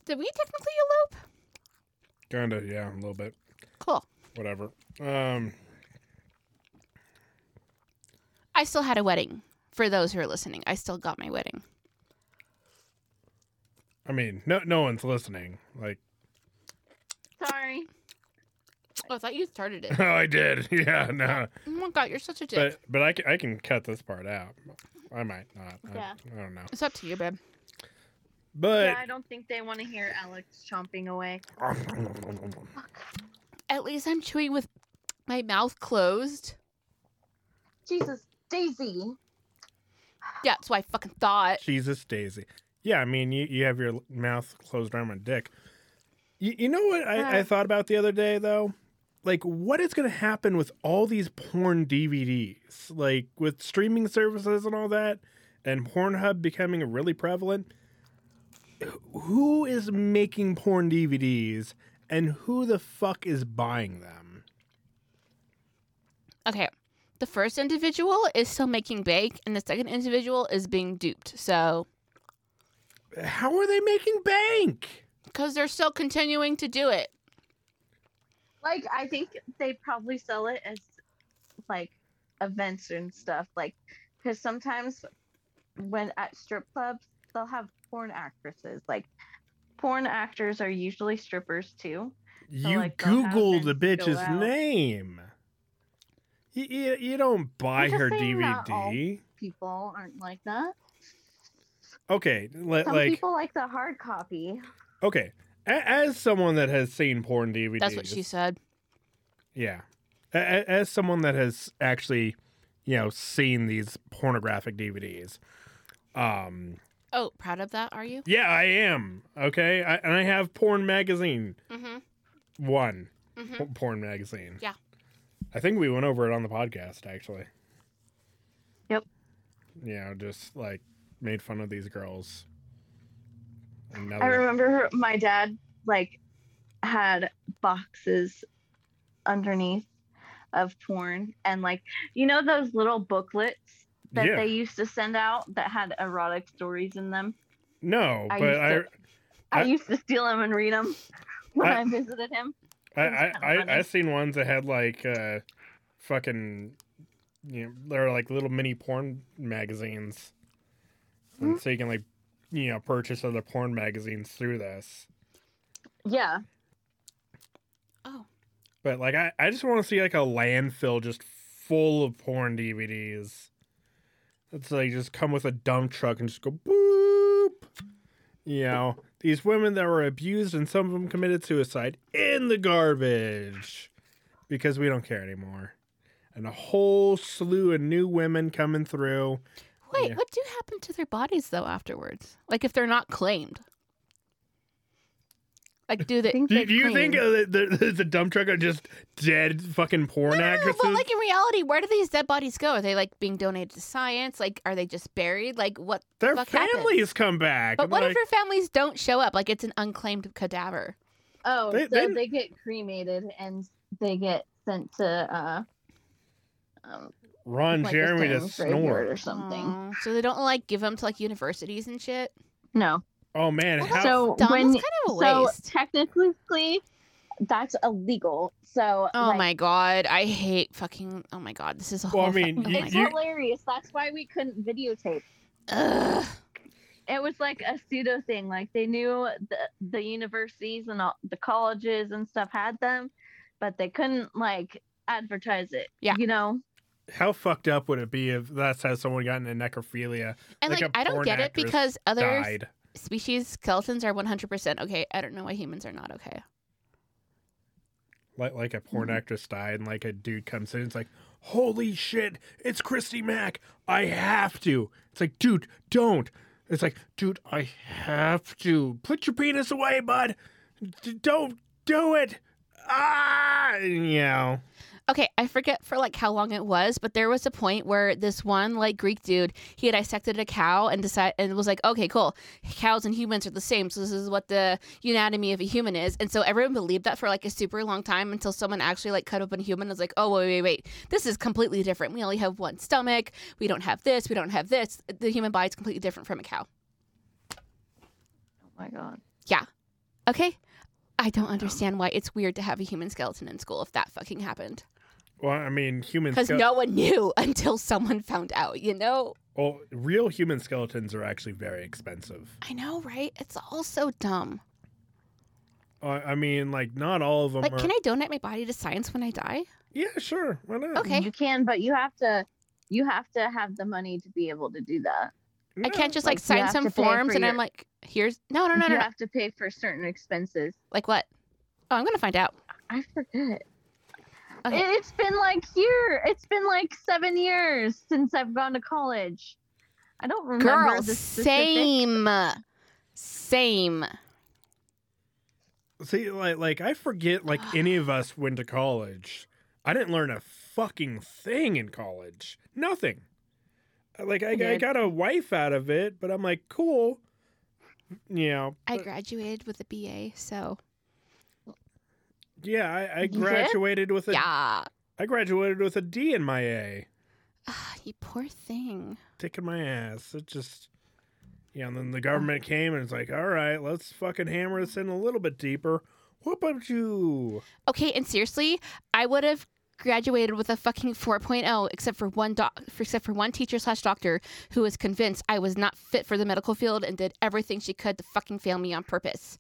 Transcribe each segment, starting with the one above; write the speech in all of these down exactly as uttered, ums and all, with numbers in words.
Did we technically elope? Kinda, yeah, a little bit. Cool. Whatever. Um, I still had a wedding. For those who are listening, I still got my wedding. I mean, no, no one's listening. Like, Sorry. Oh, I thought you started it. oh, I did. Yeah, no. Oh my god, you're such a dick. But but I can, I can cut this part out. I might not. Yeah. I, I don't know. It's up to you, babe. But Yeah, I don't think they want to hear Alex chomping away. At least I'm chewing with my mouth closed. Jesus, Daisy. Yeah, that's what I fucking thought. Jesus Daisy. Yeah, I mean, you, you have your mouth closed around my dick. You, you know what I, I thought about the other day, though? Like, what is going to happen with all these porn D V Ds? Like, with streaming services and all that, and Pornhub becoming really prevalent, who is making porn D V Ds, and who the fuck is buying them? Okay. The first individual is still making bank, and the second individual is being duped. So, How are they making bank? because they're still continuing to do it. Like, I think they probably sell it as, like, events and stuff. Like, because sometimes when at strip clubs, they'll have porn actresses. Like, porn actors are usually strippers, too. So, You like, they'll have Google the events go bitch's out. name. You, you, you don't buy I'm just her saying D V not all D. people aren't like that. Okay, li- Some like people like the hard copy. okay. A- as someone that has seen porn D V Ds, That's what she said. Yeah, A- a- as someone that has actually, you know, seen these pornographic D V Ds. Um. Oh, proud of that, are you? Yeah, I am. Okay, I, and I have Porn Magazine Mm-hmm. one. Mm-hmm. P- porn Magazine. Yeah. I think we went over it on the podcast actually. Yep. You know, just like made fun of these girls. And now I they're- remember my dad like had boxes underneath of porn, and like, you know those little booklets that Yeah. they used to send out that had erotic stories in them. No, I but used I, to- I, I- used to steal them and read them when I- I, visited him. I, It was I, kinda I, funny. I seen ones that had like uh, fucking, you know, they're like little mini porn magazines, and Mhm. so you can like, you know, purchase other porn magazines through this. Yeah, Oh. But like, I, I just want to see like a landfill just full of porn D V Ds. It's like just come with a dump truck and just go boop. You know, these women that were abused and some of them committed suicide in the garbage because we don't care anymore. And a whole slew of new women coming through. Wait, Yeah. what do happen to their bodies, though, afterwards? Like, if they're not claimed? Like, do I they... think Do, they do you think clean. uh, the, the, the dump truck are just dead fucking porn No, no, no, actresses? but like in reality, where do these dead bodies go? Are they like being donated to science? Like, are they just buried? Like, what? Their fuck families happens? come back. But and what like, if their families don't show up? Like, it's an unclaimed cadaver. Oh, They- so they- they... get cremated and they get sent to uh, um, Ron like a Jeremy to stone's graveyard snore? or something. Aw. So they don't like give them to like universities and shit. No. Oh man, Well, how So Dumb. when That's kind of a so waste. technically that's illegal. So Oh like, my god, I hate fucking. Oh my god, this is a Well, I whole. mean, fu- oh you- my it's you- hilarious. That's why we couldn't videotape. Ugh. It was like a pseudo thing. Like they knew the the universities and all, the colleges and stuff had them, but they couldn't like advertise it. Yeah. You know. how fucked up would it be if that's how someone got into necrophilia? And Like like, a I don't porn get it actress because other Died. species skeletons are one hundred percent okay. I don't know why humans are not okay. Like like a porn Mm-hmm. actress died, and like a dude comes in, it's like, holy shit, it's Christy Mack. I have to. It's like, dude, don't. It's like, dude, I have to. Put your penis away, bud. D- don't do it. Ah, you know. Okay, I forget for like how long it was, but there was a point where this one like Greek dude, he had dissected a cow and decided and was like, okay, cool, cows and humans are the same, so this is what the anatomy of a human is, and so everyone believed that for like a super long time until someone actually like cut open a human and was like, oh wait, wait, wait, this is completely different. We only have one stomach. We don't have this. We don't have this. The human body is completely different from a cow. Oh my god. Yeah. Okay? I don't understand why it's weird to have a human skeleton in school if that fucking happened. Well, I mean, human Because ske- no one knew until someone found out, you know? Well, real human skeletons are actually very expensive. I know, right? It's all so dumb. Uh, I mean, like, not all of them Like, are... can I donate my body to science when I die? Yeah, sure. Why not? Okay. You can, but you have to you have to have the money to be able to do that. I can't just, like, Like, you sign have some to pay forms for and I'm your- like, here's... No, no, no, no, you no. have to pay for certain expenses. Like what? Oh, I'm going to find out. I forget. Okay. It's been like here. It's been like seven years since I've gone to college. I don't remember Girl, the specifics. same. Same. See, like, like I forget, like, any of us went to college. I didn't learn a fucking thing in college. Nothing. Like, I, I did. got a wife out of it, but I'm like, cool. You know. I but- graduated with a B A, so... yeah, I, I You did? graduated with a. Yeah. I graduated with a D in my A. Ah, you poor thing. Kicking my ass. It just. Yeah, and then the government came and it's like, all right, let's fucking hammer this in a little bit deeper. What about you? Okay, and seriously, I would have graduated with a fucking four point oh except for one doc except for one teacher slash doctor who was convinced I was not fit for the medical field and did everything she could to fucking fail me on purpose.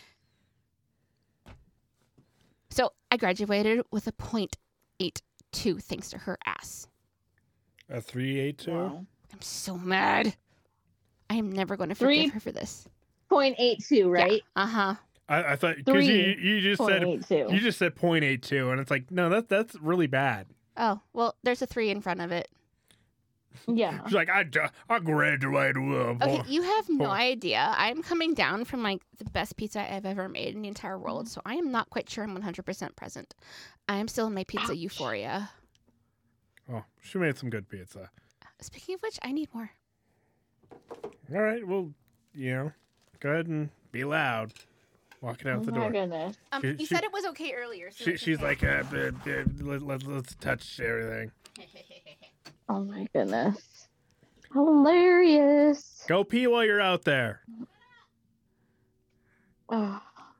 So I graduated with a point eight two thanks to her ass. A three eight two. Wow. I'm so mad. I am never going to Three- forgive her for this. point eight two, right? Uh huh. I, I thought because you, you just Point said eight two. you just said point eight two, and it's like, no, that that's really bad. Oh well, there's a three in front of it. Yeah. She's like, I, I graduated with. Okay, you have no Oh. idea. I'm coming down from like the best pizza I've ever made in the entire world, so I am not quite sure I'm one hundred percent present. I am still in my pizza Ouch. euphoria. Oh, she made some good pizza. Speaking of which, I need more. All right, well, you know, go ahead and be loud. Walking out Oh the my door. goodness. Um, She- you she- said it was okay earlier. So She, it's she's okay. like, uh, uh, uh, let, let, let's touch everything. Oh my goodness. Hilarious. Go pee while you're out there. Oh.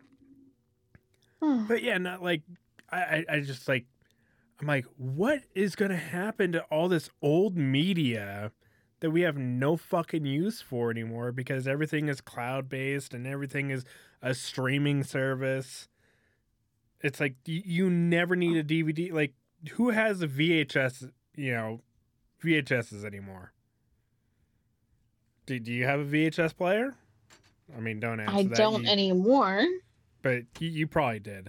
Hmm. But yeah, not like I, I, I just like I'm like, what is gonna happen to all this old media that we have no fucking use for anymore because everything is cloud based and everything is a streaming service. It's like you, you never need a D V D. Like, who has a V H S? You know, V H Ss anymore? Do, do you have a V H S player? I mean, don't answer I that. don't you- anymore. But you, you probably did.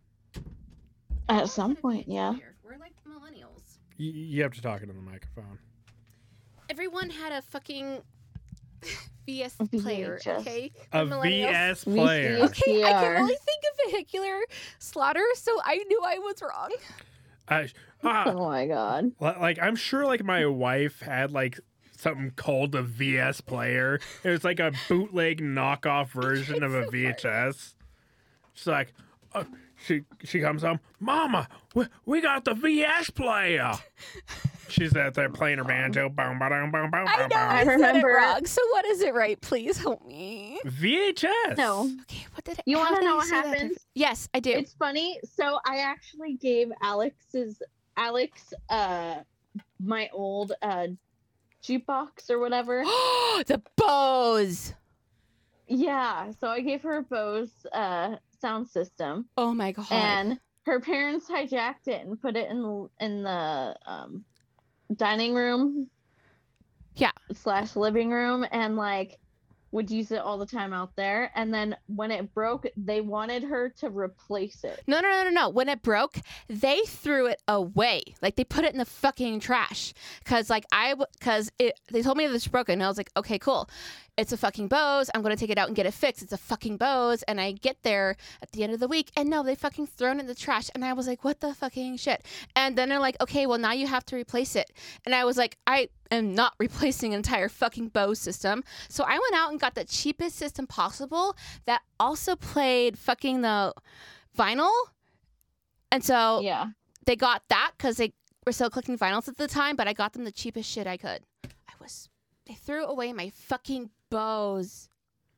At some point, yeah. We're like millennials. You, you have to talk into the microphone. Everyone had a fucking V S V H S. player, okay? A We're millennials. V S V player. C S. Okay, I V R. can only think of vehicular slaughter, so I knew I was wrong. I, ah, Oh my god. li- like I'm sure, like my wife had like something called a V S player. It was like a bootleg knockoff version of a V H S. She's like, uh, she she comes home, Mama, we, we got the V S player. She's out there playing her banjo. Boom, ba-dum, boom, boom, I boom, know I, boom. said remember- it wrong. So what is it right? Please help me. V H S. No. Okay, what did I, You how wanna did I know what say that happened? different- Yes, I do. It's funny. So I actually gave Alex's Alex uh my old uh jukebox or whatever. the Bose. Yeah. So I gave her a Bose uh sound system. Oh my god. And her parents hijacked it and put it in the in the um, dining room. Yeah. Slash living room, and like would use it all the time out there. And then when it broke, they wanted her to replace it. No, no, no, no, no. When it broke, they threw it away. Like they put it in the fucking trash. Cause like I, w- cause it, they told me that it's broken. And I was like, okay, cool. It's a fucking Bose. I'm gonna take it out and get it fixed. It's a fucking Bose. And I get there at the end of the week, and no, they fucking thrown it in the trash. And I was like, what the fucking shit? And then they're like, okay, well now you have to replace it. And I was like, I am not replacing an entire fucking Bose system. So I went out and got the cheapest system possible that also played fucking the vinyl. And so Yeah. they got that because they were still collecting vinyls at the time, but I got them the cheapest shit I could. I was, they threw away my fucking Bose.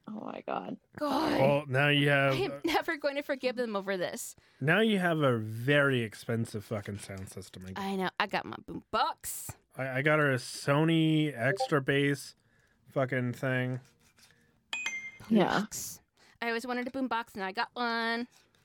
Oh my god. God. Well, now you have I'm never going to forgive them over this. now you have a very expensive fucking sound system. Again. I know. I got my boom box. I, I got her a Sony extra bass fucking thing. Yeah. Box. I always wanted a boom box, and I got one.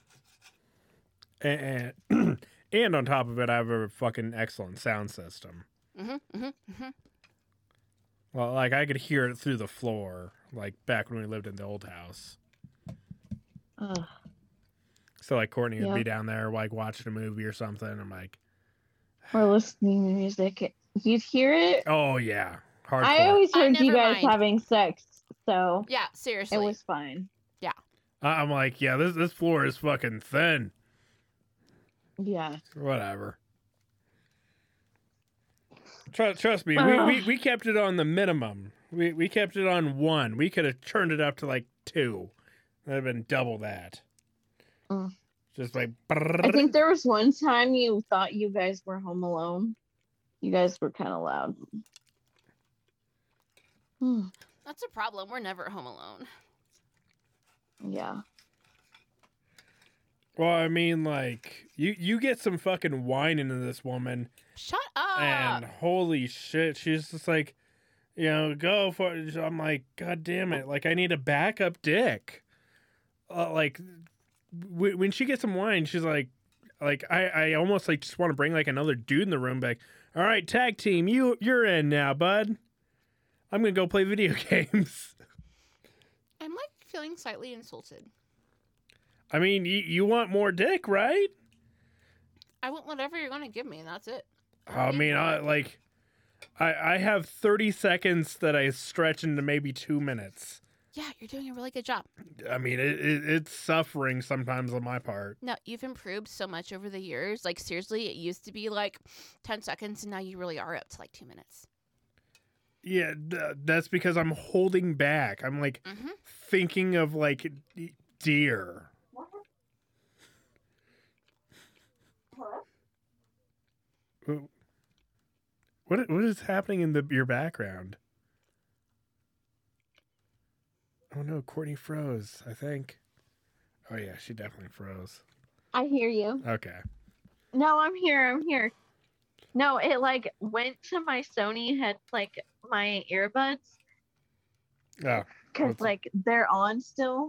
And, and and on top of it, I have a fucking excellent sound system. Mm-hmm, mm-hmm, mm-hmm. Well, like I could hear it through the floor, like back when we lived in the old house. Ugh. So like Courtney would Yeah. be down there, like watching a movie or something. I'm like, Or listening to music. You'd hear it. oh yeah, hardcore. I always I heard you never guys mind. having sex, so Yeah, seriously. it was fine. I- I'm like, yeah, this this floor is fucking thin. Yeah. Whatever. Trust, trust me, we, we we kept it on the minimum. We we kept it on one. We could have turned it up to like two. That'd have been double that. Mm. Just like. I think there was one time you thought you guys were home alone. You guys were kind of loud. Hmm. That's a problem. We're never home alone. Yeah. Well, I mean, like you you get some fucking wine into this woman, Shut up. and holy shit, she's just like, you know, go for it. I'm like, god damn it, like I need a backup dick. Uh, like w- when she gets some wine, she's like, like I I almost like just want to bring like another dude in the room, like, all right, tag team, you you're in now, bud. I'm gonna go play video games. I'm like feeling slightly insulted. I mean, y- you want more dick, right? I want whatever you're going to give me, and that's it. I mean, I like, I I have thirty seconds that I stretch into maybe two minutes. Yeah, you're doing a really good job. I mean, it, it it's suffering sometimes on my part. No, you've improved so much over the years. Like, seriously, it used to be like ten seconds, and now you really are up to like two minutes. Yeah, th- that's because I'm holding back. I'm like Mm-hmm. thinking of like d- deer. Wh- What what is happening in the your background? Oh no, Courtney froze, I think. Oh yeah, she definitely froze. I hear you. Okay. No, I'm here. I'm here. No, it like went to my Sony head, like my earbuds, Oh. because What's- like they're on still.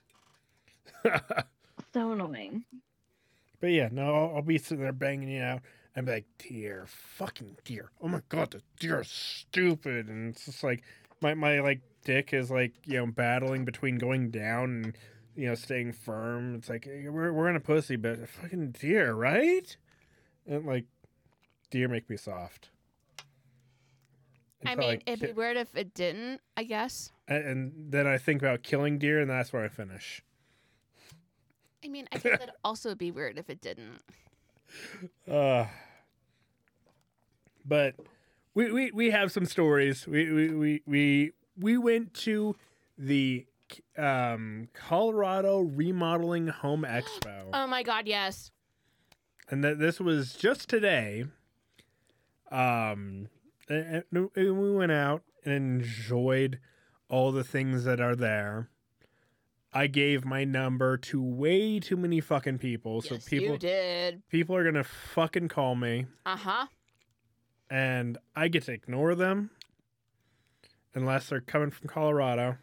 So annoying. But yeah, no, I'll, I'll be sitting there banging you out and be like, deer, fucking deer. Oh my god, the deer are stupid. And it's just like, my, my like dick is like, you know, battling between going down and, you know, staying firm. It's like, hey, we're, we're in a pussy, but a fucking deer, right? And like, deer make me soft. I Until mean, it'd be ki- weird if it didn't, I guess. and, and then I think about killing deer, and that's where I finish. I mean, I think that'd also be weird if it didn't. Uh, but we, we, we have some stories. We, we, we, we, we went to the um, Colorado Remodeling Home Expo. Oh my god, yes. And that this was just today. Um, and, and we went out and enjoyed all the things that are there. I gave my number to way too many fucking people, so yes, people you did. people are gonna fucking call me, Uh-huh. and I get to ignore them unless they're coming from Colorado.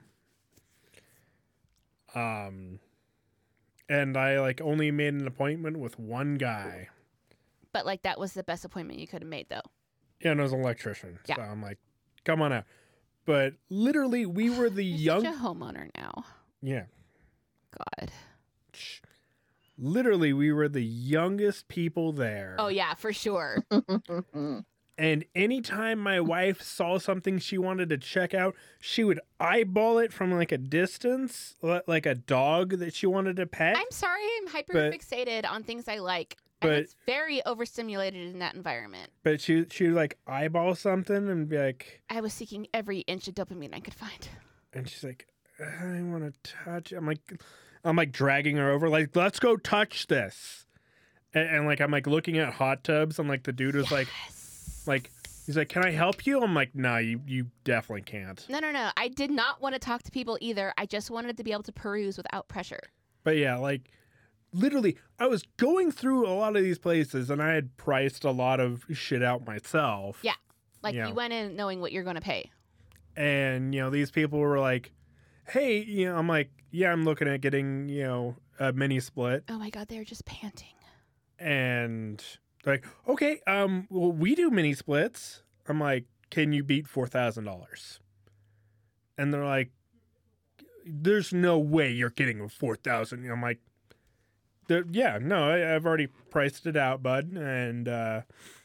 Um, and I like only made an appointment with one guy. But, like, that was the best appointment you could have made, though. Yeah, and it was an electrician. Yeah. So I'm like, come on out. But literally, we were the You're young. such a homeowner now. Yeah. God. Shh. Literally, we were the youngest people there. Oh, yeah, for sure. And anytime my wife saw something she wanted to check out, she would eyeball it from like a distance, li- like a dog that she wanted to pet. I'm sorry I'm hyper But- fixated on things I like. but- and it's very overstimulated in that environment. But she she would like eyeball something and be like, I was seeking every inch of dopamine I could find. and she's like, I want to touch. I'm like, I'm like dragging her over, like, let's go touch this. And, and like I'm like looking at hot tubs, and like the dude was like, Yes. like He's like, can I help you? I'm like, no, you, you definitely can't. No, no, no. I did not want to talk to people either. I just wanted to be able to peruse without pressure. But yeah, like, literally, I was going through a lot of these places, and I had priced a lot of shit out myself. Yeah. Like, Yeah. you went in knowing what you're going to pay. And, you know, these people were like, hey, you know, I'm like, yeah, I'm looking at getting, you know, a mini split. Oh, my God. They're just panting. And they're like, okay, um, well, we do mini splits. I'm like, can you beat four thousand dollars? And they're like, there's no way you're getting a four thousand dollars. I'm like, "There- yeah, no, I, I've already priced it out, bud. And, uh,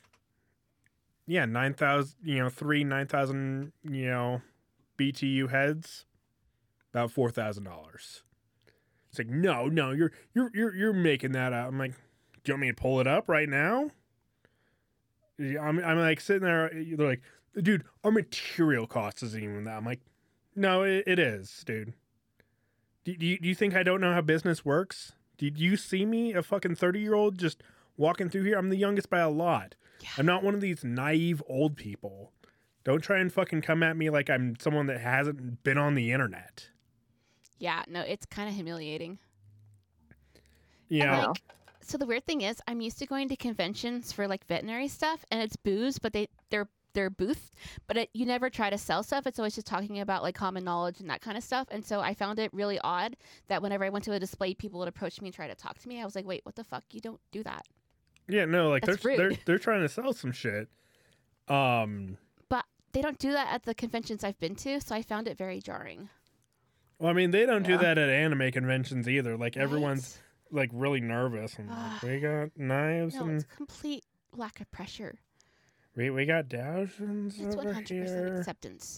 yeah, nine thousand, you know, three nine thousand, you know, B T U heads, about four thousand dollars. It's like, no, no, you're you're you're you're making that out. I'm like, do you want me to pull it up right now? I'm I'm like sitting there. They're like, dude, our material cost isn't even that. I'm like, no, it, it is, dude. Do, do you do you think I don't know how business works? Did you see me, a fucking thirty year old, just walking through here? I'm the youngest by a lot. Yeah. I'm not one of these naive old people. Don't try and fucking come at me like I'm someone that hasn't been on the internet. Yeah, no, it's kind of humiliating. Yeah. And, like, so the weird thing is, I'm used to going to conventions for like veterinary stuff, and it's booze, but they they're they're booth, but it, you never try to sell stuff. It's always just talking about like common knowledge and that kind of stuff. And so I found it really odd that whenever I went to a display, people would approach me and try to talk to me. I was like, wait, what the fuck? You don't do that. Yeah, no, like That's they're they're rude. they're trying to sell some shit. Um, But they don't do that at the conventions I've been to, so I found it very jarring. well, I mean, they don't do Yeah. that at anime conventions either. Like everyone's Right? like really nervous and like, we got knives No, and it's complete lack of pressure. we we got Dowsons It's one over hundred percent here. acceptance.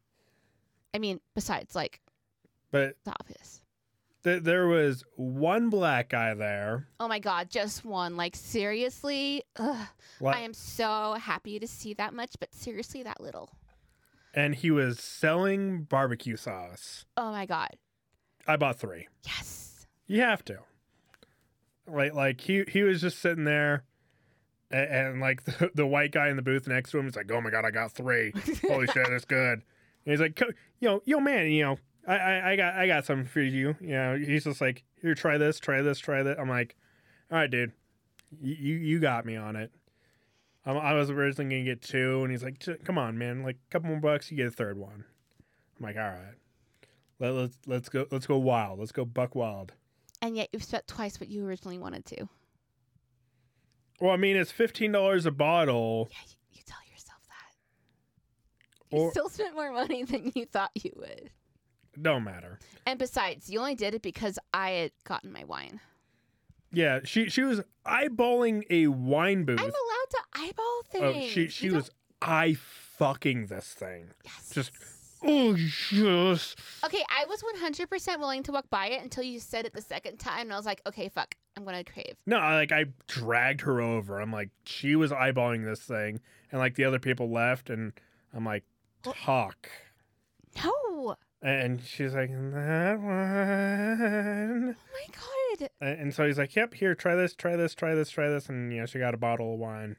I mean, besides like But the obvious. th- there was one black guy there. Oh my God, just one. Like, seriously? Ugh. Like, I am so happy to see that much, but seriously, that little. and he was selling barbecue sauce. Oh my God. I bought three. Yes. You have to. Like, like he he was just sitting there, and, and like the, the white guy in the booth next to him is like, "Oh my God, I got three! Holy shit, that's good!" And he's like, "Co- "Yo, yo, man, you know, I, I, I got, I got something for you." You know, he's just like, "Here, try this, try this, try that." I'm like, "All right, dude, you, you, you got me on it." I'm, I was originally gonna get two, and he's like, "J- "Come on, man, like a couple more bucks, you get a third one." I'm like, "All right, Let, let's let's go, let's go wild, let's go buck wild." And yet you've spent twice what you originally wanted to. Well, I mean, it's fifteen dollars a bottle. Yeah, you, you tell yourself that. You Or- still spent more money than you thought you would. Don't matter. And besides, you only did it because I had gotten my wine. Yeah, she she was eyeballing a wine booth. I'm allowed to eyeball Oh, things. she she You was eye fucking this thing. don't- Yes. Just oh yes. Okay, I was one hundred percent willing to walk by it until you said it the second time, and I was like, okay, fuck, I'm going to crave. No, I, like I dragged her over. I'm like, she was eyeballing this thing, and like the other people left, and I'm like, talk. No. And she's like, that one. Oh my God. And and so he's like, yep, here, try this, try this, try this, try this, and you know, she got a bottle of wine.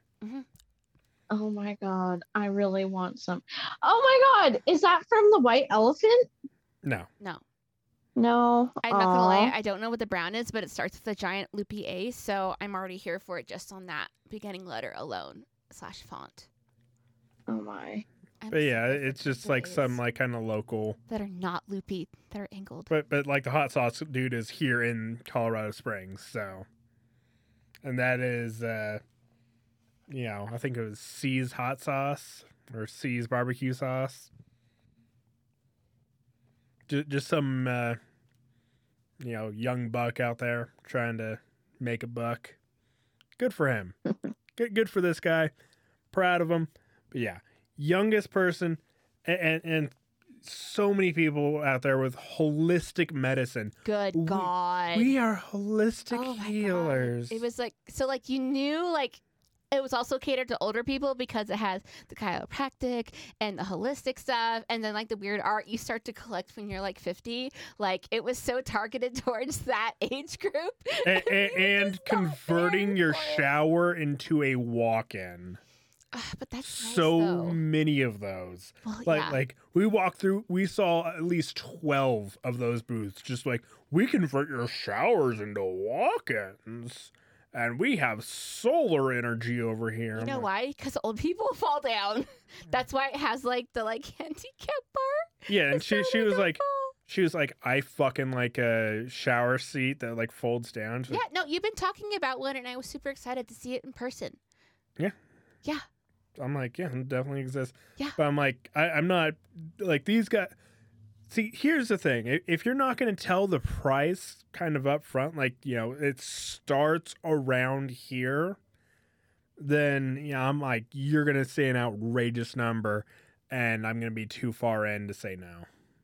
Oh my God, I really want some. Oh my God, is that from the White Elephant? No, No. No. I'm not going to lie, Aw. I don't know what the brown is, but it starts with a giant loopy A, so I'm already here for it just on that beginning letter alone, slash font. Oh my. I'm but yeah, sorry for it's the just like A's some like kind of local. that are not loopy, that are angled. But but like the hot sauce dude is here in Colorado Springs, so and that is uh you know, I think it was C's hot sauce or C's barbecue sauce. Just just some uh you know, young buck out there trying to make a buck. Good for him. good good for this guy. Proud of him. But yeah, youngest person and and, and so many people out there with holistic medicine. Good We- God. We are holistic Oh my God. healers. It was like, so like you knew like it was also catered to older people because it has the chiropractic and the holistic stuff. And then like the weird art you start to collect when you're like fifty. Like it was so targeted towards that age group. A- a- and Just not converting there your for it. shower into a walk-in. But that's so nice, though. many of those. Well, Like yeah. like we walked through, we saw at least twelve of those booths. Just like, we convert your showers into walk-ins, and we have solar energy over here. You I'm know like, why? Because old people fall down. That's why it has like the like handicap bar. Yeah, and she So she they was don't like, fall. she was like, I fucking like a shower seat that like folds down. She's Yeah, like, no, you've been talking about one, and I was super excited to see it in person. Yeah. Yeah. I'm like, yeah, it definitely exists. Yeah. But I'm like, I, I'm not like these guys. See, here's the thing: I- if you're not going to tell the price kind of up front, like, you know, it starts around here, then yeah, I'm like, you're going to say an outrageous number, and I'm going to be too far in to say no.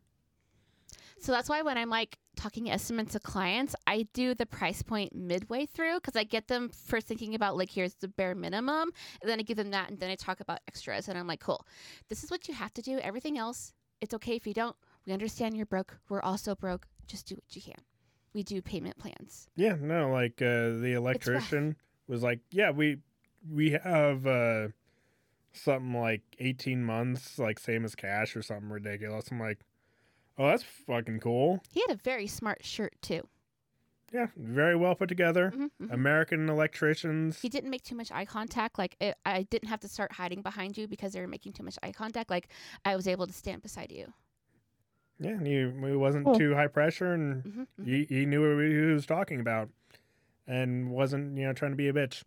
So that's why when I'm like talking estimates to clients, I do the price point midway through because I get them first thinking about like, here's the bare minimum. And then I give them that. And then I talk about extras. And I'm like, cool, this is what you have to do. Everything else, it's okay if you don't. We understand you're broke. We're also broke. Just do what you can. We do payment plans. Yeah, no, like uh, the electrician was like, yeah, we we have uh, something like eighteen months, like same as cash or something ridiculous. I'm like, oh, that's fucking cool. He had a very smart shirt too. Yeah, very well put together. Mhm, mhm. American electricians. He didn't make too much eye contact. Like it, I didn't have to start hiding behind you because they were making too much eye contact. Like I was able to stand beside you. Yeah, and he, he wasn't Cool. too high pressure, and Mhm, mhm. he, he knew what he was talking about, and wasn't, you know, trying to be a bitch.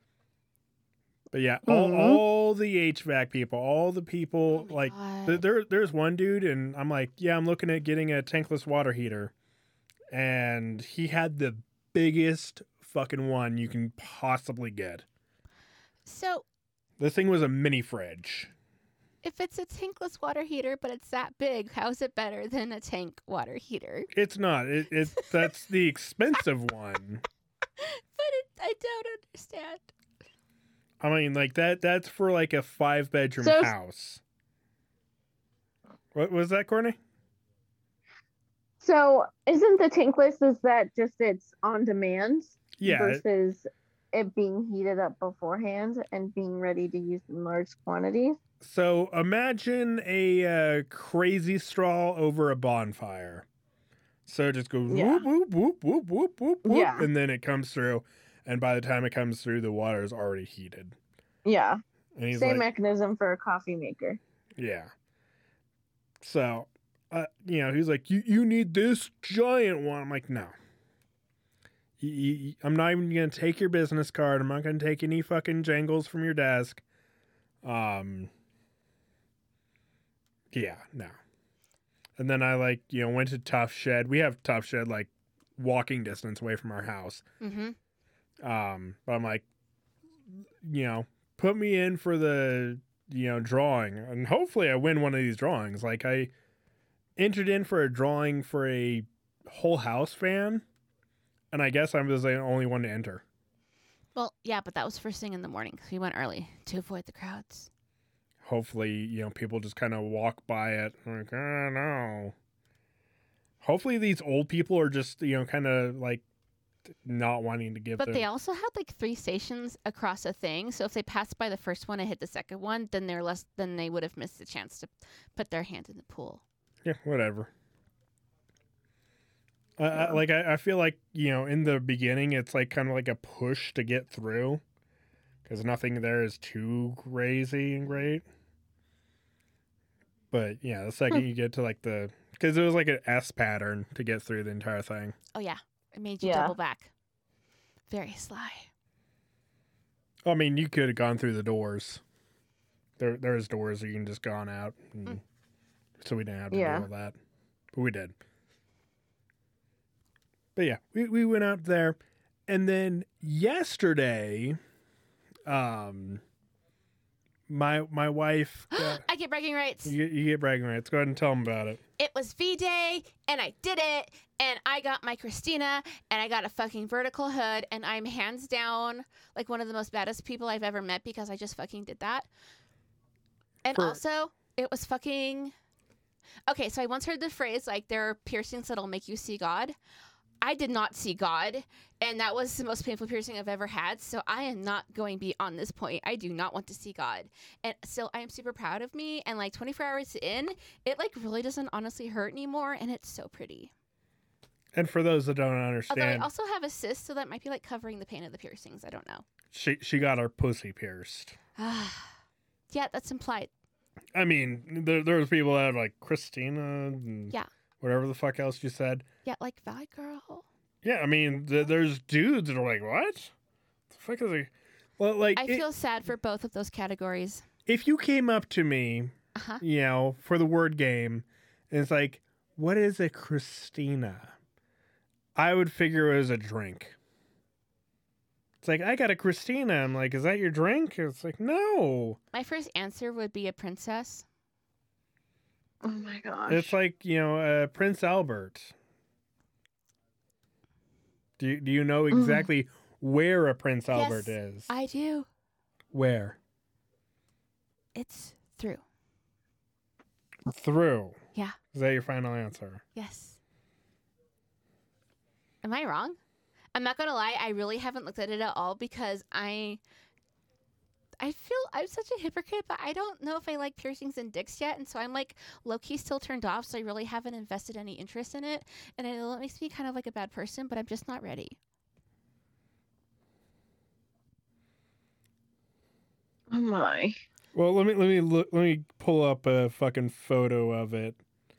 But yeah, all, Mhm. all the H V A C people, all the people, Oh my like, God. th- there, there's one dude, and I'm like, yeah, I'm looking at getting a tankless water heater, and he had the biggest fucking one you can possibly get. So This thing was a mini fridge. if it's a tankless water heater, but it's that big, how is it better than a tank water heater? It's not. It, it that's the expensive one. But it, I don't understand. I mean, like that. That's for like a five bedroom So- house. What was that, Courtney? So isn't the tankless, is that just it's on demand Yeah, it- versus it being heated up beforehand and being ready to use in large quantities? So imagine a uh, crazy straw over a bonfire. So it just goes Yeah. whoop whoop whoop whoop whoop whoop whoop, Yeah. and then it comes through. And by the time it comes through, the water is already heated. Yeah. And he's Same like, mechanism for a coffee maker. yeah. So, uh, you know, he's like, you you need this giant one. I'm like, no. You, you, I'm not even gonna take your business card. I'm not gonna take any fucking jangles from your desk. Um. Yeah, no. And then I like, you know, went to Tough Shed. We have Tough Shed like walking distance away from our house. Mm-hmm. Um, but I'm like, you know, put me in for the, you know, drawing, and hopefully I win one of these drawings. Like I entered in for a drawing for a Whole House fan, and I guess I was the only one to enter. Well, yeah, but that was first thing in the morning. So we went early to avoid the crowds. Hopefully, you know, people just kind of walk by it like, oh no. Hopefully these old people are just, you know, kind of like not wanting to give But their... they also had like three stations across a thing. So if they passed by the first one and hit the second one, then they're less. Then they would have missed the chance to put their hand in the pool. Yeah, whatever. I, I, like I, I feel like, you know, in the beginning it's like kind of like a push to get through because nothing there is too crazy and great. But yeah, the second you get to like the, because it was like an S pattern to get through the entire thing. Oh yeah, it made you Yeah. double back. Very sly. I mean, you could have gone through the doors. There, there's doors that you can just gone out, and, Mm. so we didn't have to Yeah. do all that, but we did. But yeah, we we went out there, and then yesterday, um, my my wife, got, I get bragging rights. you, get- you get bragging rights. Go ahead and tell them about it. It was V Day, and I did it, and I got my Christina, and I got a fucking vertical hood, and I'm hands down like one of the most baddest people I've ever met because I just fucking did that. And For- also, it was fucking. Okay, so I once heard the phrase like there are piercings that'll make you see God. I did not see God, and that was the most painful piercing I've ever had. So I am not going beyond this point. I do not want to see God, and still I am super proud of me. And like twenty-four hours in, it like really doesn't honestly hurt anymore, and it's so pretty. And for those that don't Although I understand, also have a cyst, so that might be like covering the pain of the piercings. I don't know. she she got her pussy pierced. Yeah, that's implied. I mean, there there's people that have like Christina and Yeah. whatever the fuck else you said. Yeah, like Valley Girl. Yeah, I mean, th- there's dudes that are like, what? The fuck is it? Well, like, I it- feel sad for both of those categories. if you came up to me, Uh-huh. you know, for the word game, and it's like, what is a Christina? I would figure it was a drink. It's like, I got a Christina. I'm like, is that your drink? It's like, no. My first answer would be a princess. Oh my gosh. It's like, you know, uh, Prince Albert. Do you, do you know exactly where a Prince Albert Yes, is? I do. Where? It's through. Through. Yeah. Is that your final answer? Yes. Am I wrong? I'm not gonna lie, I really haven't looked at it at all because I I feel I'm such a hypocrite, but I don't know if I like piercings and dicks yet, and so I'm like low-key still turned off, so I really haven't invested any interest in it. And I know it makes me kind of like a bad person, but I'm just not ready. Oh my. Well, let me let me look, let me pull up a fucking photo of it.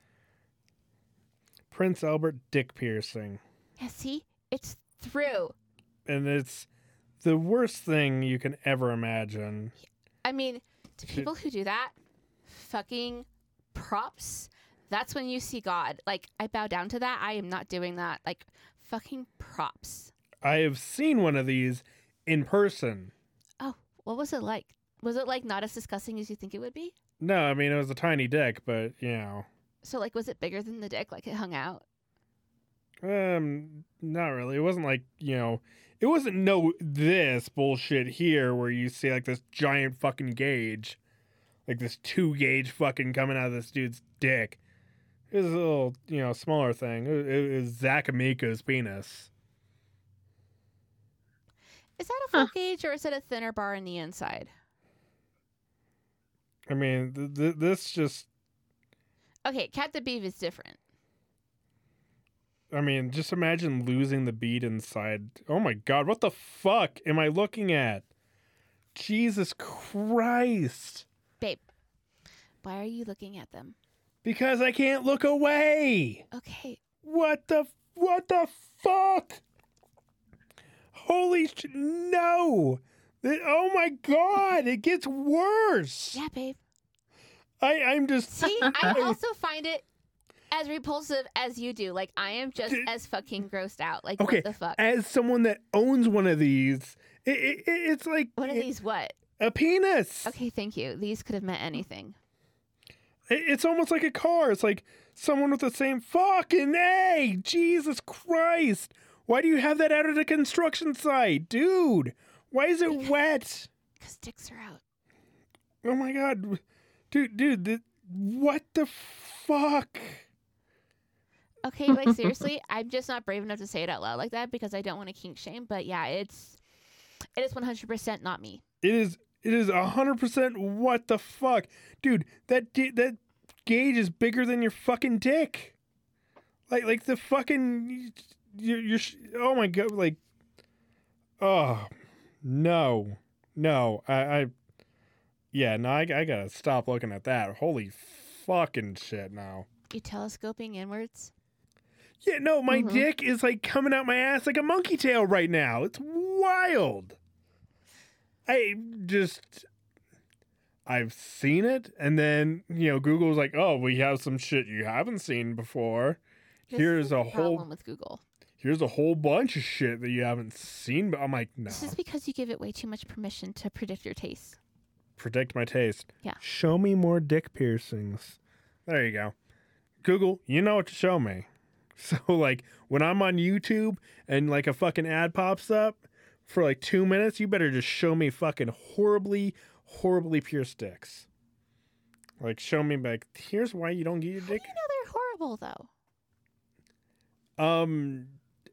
Prince Albert dick piercing, Yeah, see? It's through. and it's the worst thing you can ever imagine. I mean, to Shit. people who do that, fucking props. That's when you see God. Like, I bow down to that. I am not doing that. Like, fucking props. I have seen one of these in person. Oh, what was it like? Was it, like, not as disgusting as you think it would be? No, I mean it was a tiny dick, but you know, So, like, was it bigger than the dick? Like, it hung out? um, not really. It wasn't like, you know, it wasn't no this bullshit here where you see like this giant fucking gauge, like this two gauge fucking coming out of this dude's dick. It was a little, you know, smaller thing. It, it was Zach Amico's penis. Is that a full Huh. gauge or is it a thinner bar in the inside? I mean, th- th- this just, Okay, Cat the Beef is different. I mean, just imagine losing the bead inside. Oh my God, what the fuck am I looking at? Jesus Christ. Babe, why are you looking at them? Because I can't look away. Okay, What the what the fuck? Holy sh- no! It- oh my God! It gets worse. yeah, babe. I I'm just See, I also find it as repulsive as you do. Like, I am just Dude. as fucking grossed out. Like, okay. what the fuck? As someone that owns one of these, it, it, it- it's like What are these what? a penis. Okay, thank you. These could have meant anything. It- It's almost like a car. It's like someone with the same fucking A. Jesus Christ! Why do you have that out at a construction site, dude? Why is it wet? Because dicks are out. Oh my God, dude, dude, th- what the fuck? Okay, like seriously, I'm just not brave enough to say it out loud like that because I don't want to kink shame. But yeah, it's it is one hundred percent not me. It is. It is a hundred percent. What the fuck, dude? That di- that gauge is bigger than your fucking dick. Like like the fucking you're, you're sh- oh my God, like oh no no I I yeah no I I gotta stop looking at that. Holy fucking shit now. You telescoping inwards? Yeah, no, my Mhm. dick is like coming out my ass like a monkey tail right now. It's wild. I just, I've seen it, and then, you know, Google's like, oh, we have some shit you haven't seen before. This Here's is a the whole, problem with Google. here's a whole bunch of shit that you haven't seen. But I'm like, no, This is because you give it way too much permission to predict your taste. predict my taste. Yeah. Show me more dick piercings. There you go. Google, you know what to show me. So, like, when I'm on YouTube and, like, a fucking ad pops up for, like, two minutes, you better just show me fucking horribly, horribly pierced dicks. Like, show me, like, here's why you don't get your How do dick. you know they're horrible though? Um,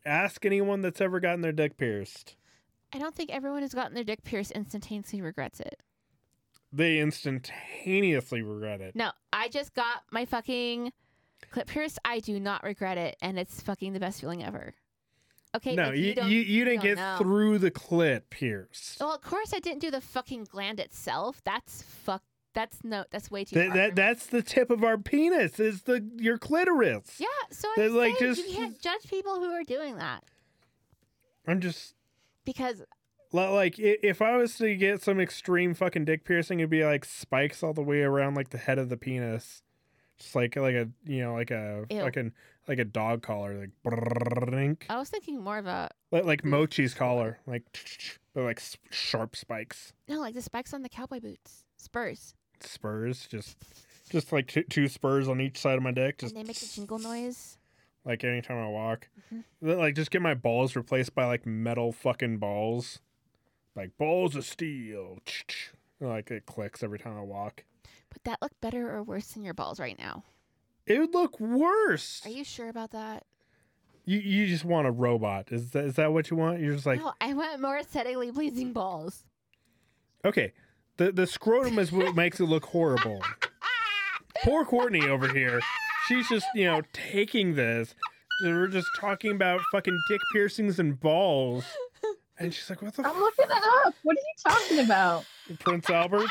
ask anyone that's ever gotten their dick pierced. I don't think everyone who's gotten their dick pierced instantaneously regrets it. They instantaneously regret it. No, I just got my fucking clip pierced. I do not regret it, and it's fucking the best feeling ever. Okay, no, like, you you, don't, you, you didn't don't get know. through the clit pierced. Well, of course I didn't do the fucking gland itself. That's fuck. That's no. That's way too. That, far that for me. that's the tip of our penis. Is the your clitoris. Yeah, so They're I'm like saying just- you can't judge people who are doing that I'm just because li- like i- if I was to get some extreme fucking dick piercing, it'd be like spikes all the way around like the head of the penis, just like like a you know like a Ew. fucking like a dog collar, like brrrrink. I was thinking more of a like like Mochi's collar, like but like s- sharp spikes, no, like the spikes on the cowboy boots, spurs, spurs, just just like two, two spurs on each side of my dick, just and they make the jingle noise. like anytime I walk. Mhm. Like just get my balls replaced by like metal fucking balls, like balls of steel. Like it clicks every time I walk. Would that look better or worse than your balls right now? It would look worse. Are you sure about that? You you just want a robot? Is that is that what you want? You're just like No, I want more aesthetically pleasing balls. okay. The the scrotum is what makes it look horrible. Poor Courtney over here. She's just you know taking this. We're just talking about fucking dick piercings and balls, and she's like, "What the I'm looking it up. What are you talking about? f- Prince Albert's?"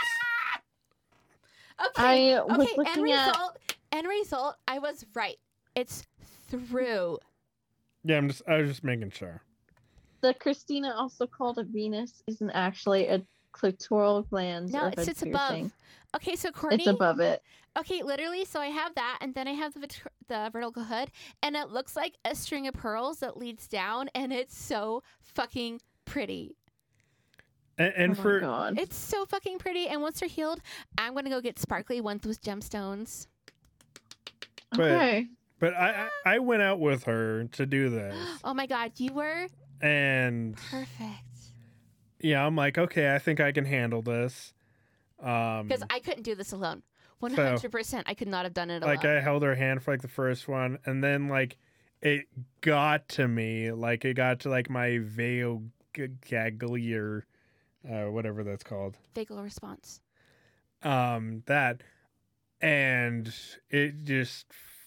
Okay. I was okay. End looking at. result. End result. I was right. It's through. Yeah, I'm just I was just making sure. The Christina, also called a Venus, isn't actually a clitoral gland. No, of it a sits piercing. above. Okay, so Courtney. It's above it. Okay, literally. So I have that, and then I have the vit- the vertical hood, and it looks like a string of pearls that leads down, and it's so fucking pretty. And, and oh for my God. It's so fucking pretty. And once they're healed, I'm gonna go get sparkly ones with gemstones. but- Okay. but I I I went out with her to do this, Oh my god, you were and perfect. yeah, I'm like, okay, I think I can handle this. Um, Because I couldn't do this alone. One hundred percent, I could not have done it alone. like I held her hand for like the first one, and then like it got to me, like it got to like my veil g- gaglier, uh, whatever that's called. Vagal response. Um, that, and it just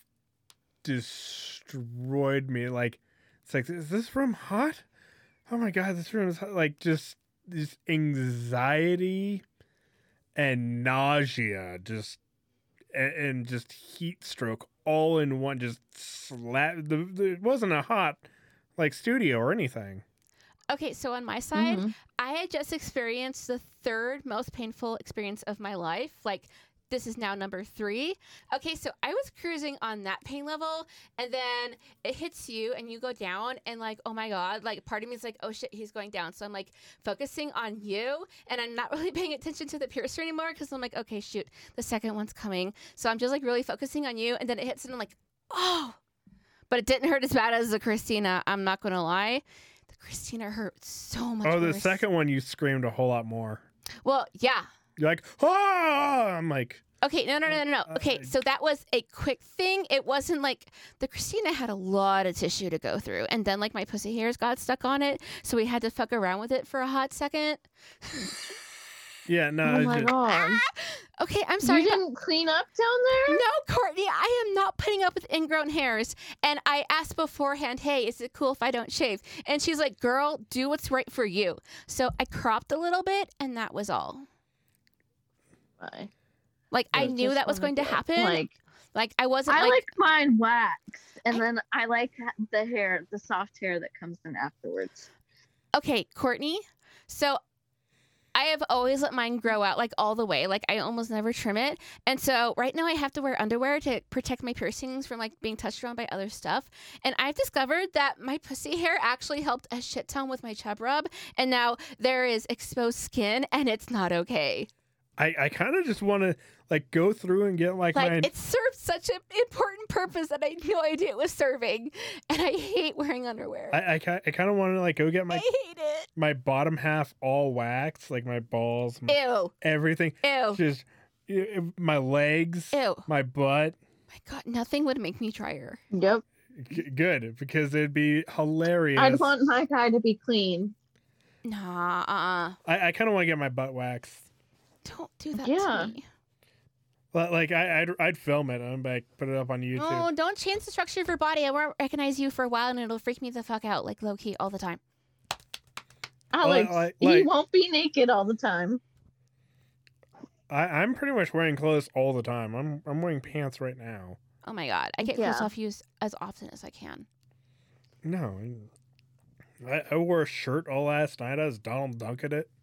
destroyed me. Like it's like, is this room hot? Oh my god, this room is hot. Like just this anxiety and nausea, just and, and just heat stroke all in one. Just slap. The, the, it wasn't a hot like studio or anything. Okay, so on my side, Mhm. I had just experienced the third most painful experience of my life. Like, this is now number three. Okay, so I was cruising on that pain level, and then it hits you, and you go down, and like, oh my god, like part of me is like, oh shit, he's going down. So I'm like focusing on you, and I'm not really paying attention to the piercer anymore because I'm like, okay, shoot, the second one's coming. So I'm just like really focusing on you, and then it hits, and I'm like, oh, but it didn't hurt as bad as the Christina. I'm not gonna lie. The Christina hurt so much. Oh, the worse. second one you screamed a whole lot more. Well, yeah. You're like, ah! I'm like, Okay, no, no, no, no, no. Okay, Uh, so that was a quick thing. It wasn't like the Christina had a lot of tissue to go through, and then like my pussy hairs got stuck on it, so we had to fuck around with it for a hot second. yeah, no. Oh it's my just- God. Okay, I'm sorry. You but- didn't clean up down there? No, Courtney, I am not putting up with ingrown hairs. And I asked beforehand, hey, is it cool if I don't shave? And she's like, girl, do what's right for you. So I cropped a little bit, and that was all. Bye. Like, I Just knew that was wanna going to get, happen. Like, Like, I wasn't I like, like mine waxed, and I- then I like ha- the hair, the soft hair that comes in afterwards. okay, Courtney. So I have always let mine grow out like all the way. Like I almost never trim it. And so right now I have to wear underwear to protect my piercings from like being touched around by other stuff. And I've discovered that my pussy hair actually helped a shit ton with my chub rub. And now there is exposed skin and it's not okay. I, I kind of just want to like go through and get like, Like my it served such an important purpose that I had no idea it was serving. And I hate wearing underwear. I I, ki- I kind of want to like go get I my hate it. my bottom half all waxed, like my balls, my, Ew. everything, Ew. just y- my legs, Ew. my butt. My God, nothing would make me drier. Yep. G- good, because it'd be hilarious. I'd want my guy to be clean. Nah, uh-uh. I, I kind of want to get my butt waxed. Don't do that Yeah. to me. But, like, I, I'd, I'd film it and like, put it up on YouTube. No, don't change the structure of your body. I won't recognize you for a while, and it'll freak me the fuck out, like low-key, all the time. Alex, like- he like- won't be naked all the time. I, I'm pretty much wearing clothes all the time. I'm I'm wearing pants right now. Oh my god. I get clothes Yeah. off you as, as often as I can. No, I, I wore a shirt all last night. I was Donald Duck at it.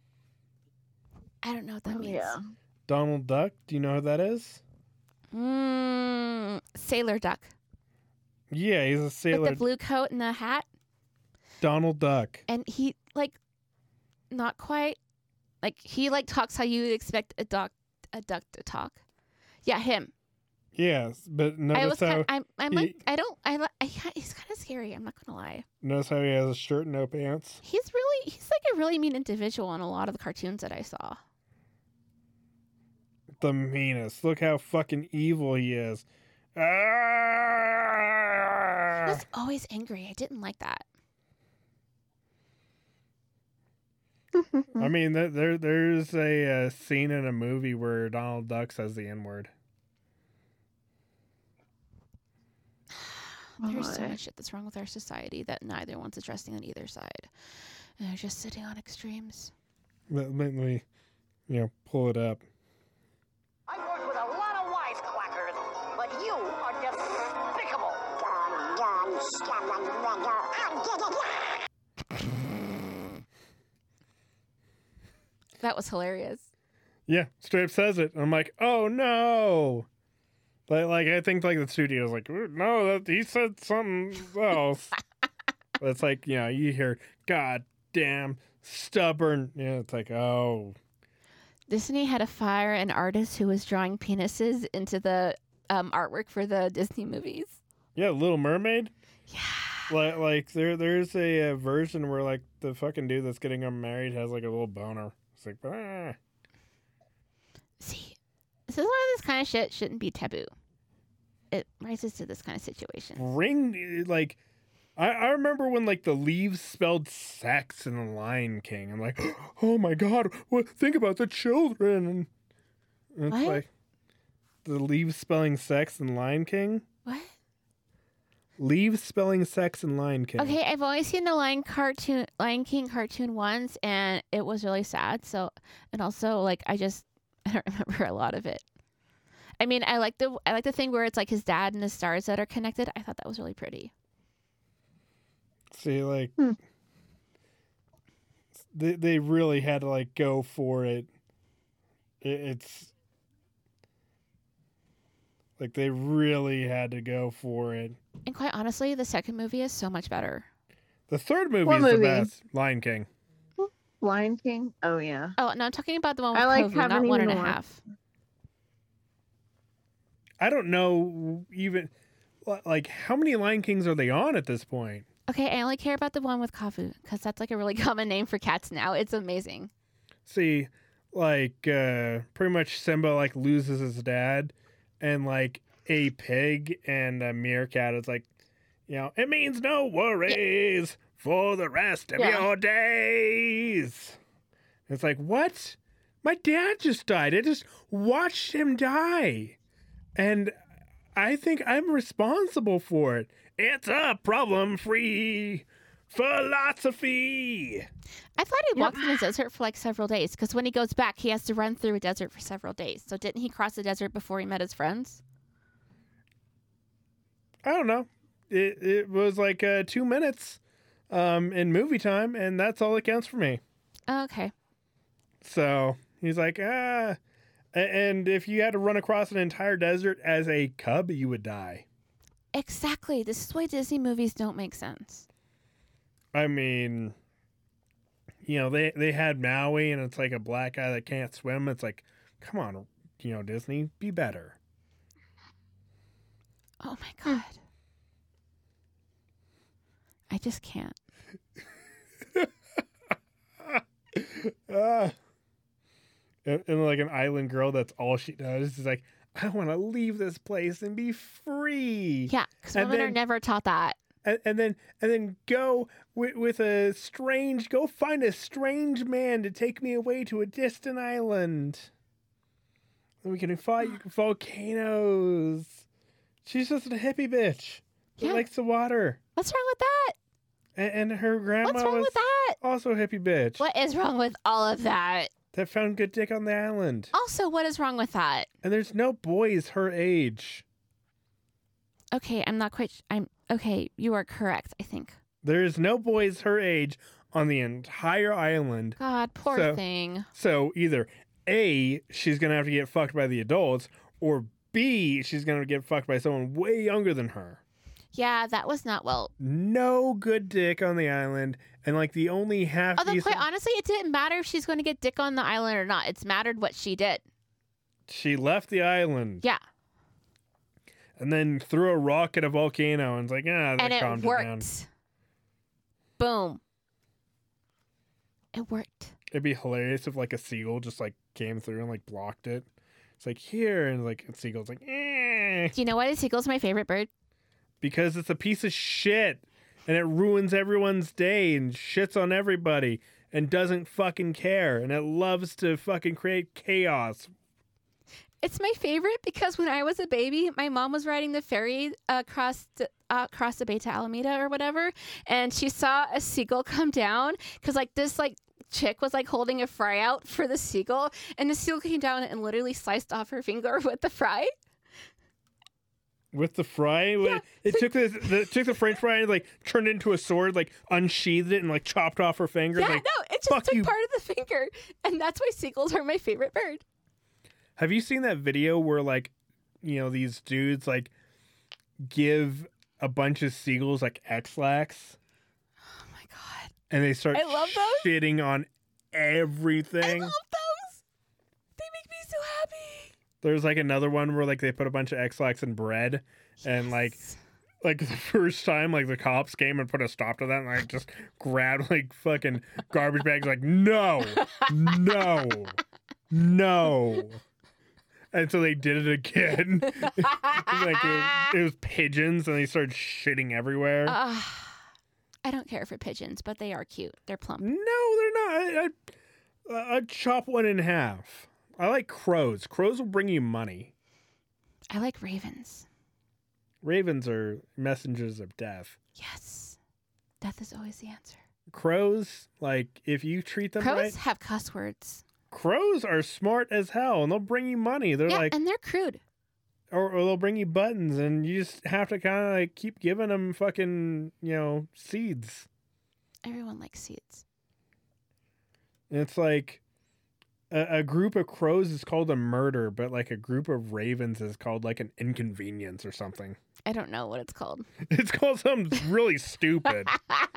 I don't know what that Oh, means. yeah. Donald Duck. Do you know who that is? Mm, sailor duck. Yeah, he's a With sailor. the blue coat and the hat. Donald Duck. And he, like, not quite. Like, he, like, talks how you would expect a duck, a duck to talk. Yeah, him. Yes, but I notice was how kind I'm, I'm he- like, I don't, I, li- I, he's kind of scary. I'm not going to lie. notice how he has a shirt and no pants. He's really, he's like a really mean individual in a lot of the cartoons that I saw. The meanest. Look how fucking evil he is. Ah! He was always angry. I didn't like that. I mean, there, there there's a uh, scene in a movie where Donald Duck says the N word. There's so Boy. much shit that's wrong with our society that neither one's addressing on either side. And they're just sitting on extremes. Let, let me, you know, pull it up. I've worked with a lot of wisecrackers, but you are despicable. That was hilarious. Yeah, straight up says it. I'm like, oh no. Like, like I think like the studio's like, no, that he said something else. But it's like, you know, you hear, God damn, stubborn. Yeah, it's like, oh. Disney had to fire an artist who was drawing penises into the um, artwork for the Disney movies. Yeah, Little Mermaid. Yeah. Like, like there, there's a, uh version where like the fucking dude that's getting married has like a little boner. It's like, ah. See, this is why this kind of shit shouldn't be taboo. It rises to this kind of situation. Ring, like, I, I remember when like the leaves spelled sex in The Lion King. I'm like, oh my god, what? Think about the children. And it's What? like the leaves spelling sex in Lion King. What? Leaves spelling sex in Lion King. Okay, I've only seen the Lion cartoon, Lion King cartoon once, and it was really sad. So, and also like I just I don't remember a lot of it. I mean, I like the I like the thing where it's like his dad and the stars that are connected. I thought that was really pretty. See, like, Hmm. they they really had to like go for it. it. It's like they really had to go for it. And quite honestly, the second movie is so much better. The third movie What is the movie? best. Lion King. Lion King? Oh, yeah. Oh no, I'm talking about the one with I, like, Kovu, not haven't one and a even half. I don't know even like how many Lion Kings are they on at this point? Okay, I only care about the one with Kafu because that's like a really common name for cats now. It's amazing. See, like uh pretty much Simba like loses his dad, and like a pig and a meerkat is like, you know, it means no worries for the rest of Yeah. your days. It's like, what? My dad just died. I just watched him die. And I think I'm responsible for it. It's a problem-free philosophy. I thought he Yep. walked in the desert for like several days because when he goes back, he has to run through a desert for several days. So didn't he cross the desert before he met his friends? I don't know. It it was like uh, two minutes um, in movie time, and that's all that counts for me. Oh, okay. So he's like, ah. A- And if you had to run across an entire desert as a cub, you would die. Exactly. This is why Disney movies don't make sense. I mean, you know, they, they had Maui, and it's like a black guy that can't swim. It's like, come on, you know, Disney, be better. Oh my god. I just can't. Ah. And, and like an island girl, that's all she does. She's like, I want to leave this place and be free. free. Yeah, because And women are then- never taught that. And, and then and then go with, with a strange, go find a strange man to take me away to a distant island. And we can fight volcanoes. She's just a hippie bitch that Yeah. likes the water. What's wrong with that? And, and her grandma What's wrong was with that? also a hippie bitch What is wrong with all of that? that found good dick on the island. Also, what is wrong with that? And there's no boys her age. Okay, I'm not quite. I'm okay. You are correct. I think. There's no boys her age on the entire island. God, poor So- thing. So either A, she's going to have to get fucked by the adults, or B, she's going to get fucked by someone way younger than her. Yeah, that was not well. No good dick on the island, and like the only half Although, decent, quite honestly, it didn't matter if she's going to get dick on the island or not. It's mattered what she did. she left the island Yeah, and then threw a rock at a volcano and was like, ah, that and it calmed it down. worked. Boom. It worked. It'd be hilarious if like a seagull just like came through and like blocked it. It's like here, and like a seagull's like, eh, Do you know why the seagull's my favorite bird? because it's a piece of shit and it ruins everyone's day and shits on everybody and doesn't fucking care and it loves to fucking create chaos. It's my favorite because when I was a baby, my mom was riding the ferry across the, uh, across the bay to Alameda or whatever, and she saw a seagull come down because like this like chick was like holding a fry out for the seagull, and the seagull came down and literally sliced off her finger with the fry. With the fry, Yeah. it took the, the it took the French fry and like turned it into a sword, like unsheathed it and like chopped off her finger. Yeah, like, no, it just fuck took you. part of the finger, and that's why seagulls are my favorite bird. Have you seen that video where like, you know, these dudes like give a bunch of seagulls like X-Lax Oh my god, and they start I love those. shitting on everything? I love those. They make me so happy. There's like another one where like they put a bunch of X-Lax in bread and like Yes. like the first time like the cops came and put a stop to that and like just grabbed like fucking garbage bags like no, no, no. And so they did it again. like it was, it was pigeons and they started shitting everywhere. Uh, I don't care for pigeons, but they are cute. They're plump. No, they're not. I, I, I'd chop one in half. I like crows. Crows will bring you money. I like ravens. Ravens are messengers of death. Yes. Death is always the answer. Crows, like, if you treat them Crows right, have cuss words. crows are smart as hell and they'll bring you money. They're Yeah, like, and they're crude. or, or they'll bring you buttons and you just have to kind of like keep giving them fucking, you know, seeds. Everyone likes seeds. And it's like a, a group of crows is called a murder, but like a group of ravens is called like an inconvenience or something. I don't know what it's called. It's called something really stupid.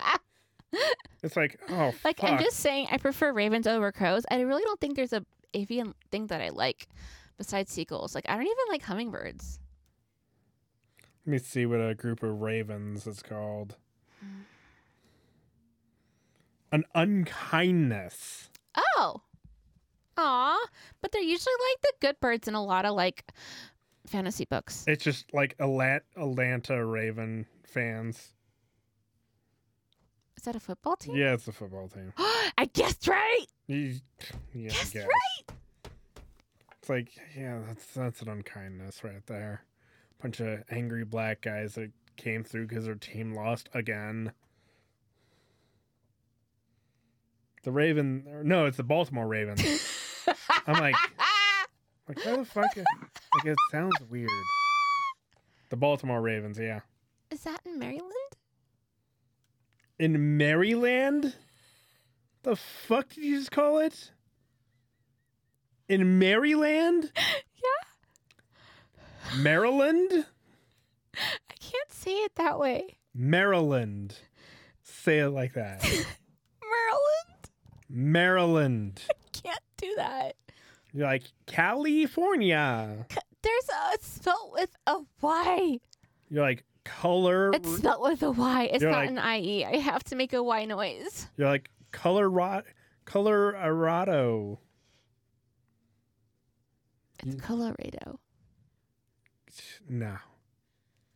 It's like, oh, Like, fuck. I'm just saying, I prefer ravens over crows. I really don't think there's a avian thing that I like besides seagulls. Like, I don't even like hummingbirds. Let me see what a group of ravens is called. An unkindness. Oh. Aw. But they're usually like the good birds in a lot of like fantasy books. It's just like Alant- Atlanta Raven fans. Is that a football team? Yeah, it's a football team. I guessed right. You, yeah, I Guessed guess. right. It's like, yeah, that's that's an unkindness right there. Bunch of angry black guys that came through because their team lost again. The Raven, or no, it's the Baltimore Ravens. I'm like, like how the fuck? Like it sounds weird. The Baltimore Ravens, yeah. Is that in Maryland? In Maryland? The fuck did you just call it? In Maryland? Yeah. Maryland? I can't say it that way. Maryland. Say it like that. Maryland? Maryland. Can't do that. You're like, California. There's a it's spelled with a Y. You're like, color. It's spelled with a Y. It's You're not like- an I E. I have to make a Y noise. You're like, color. Colorado. It's You- Colorado. No.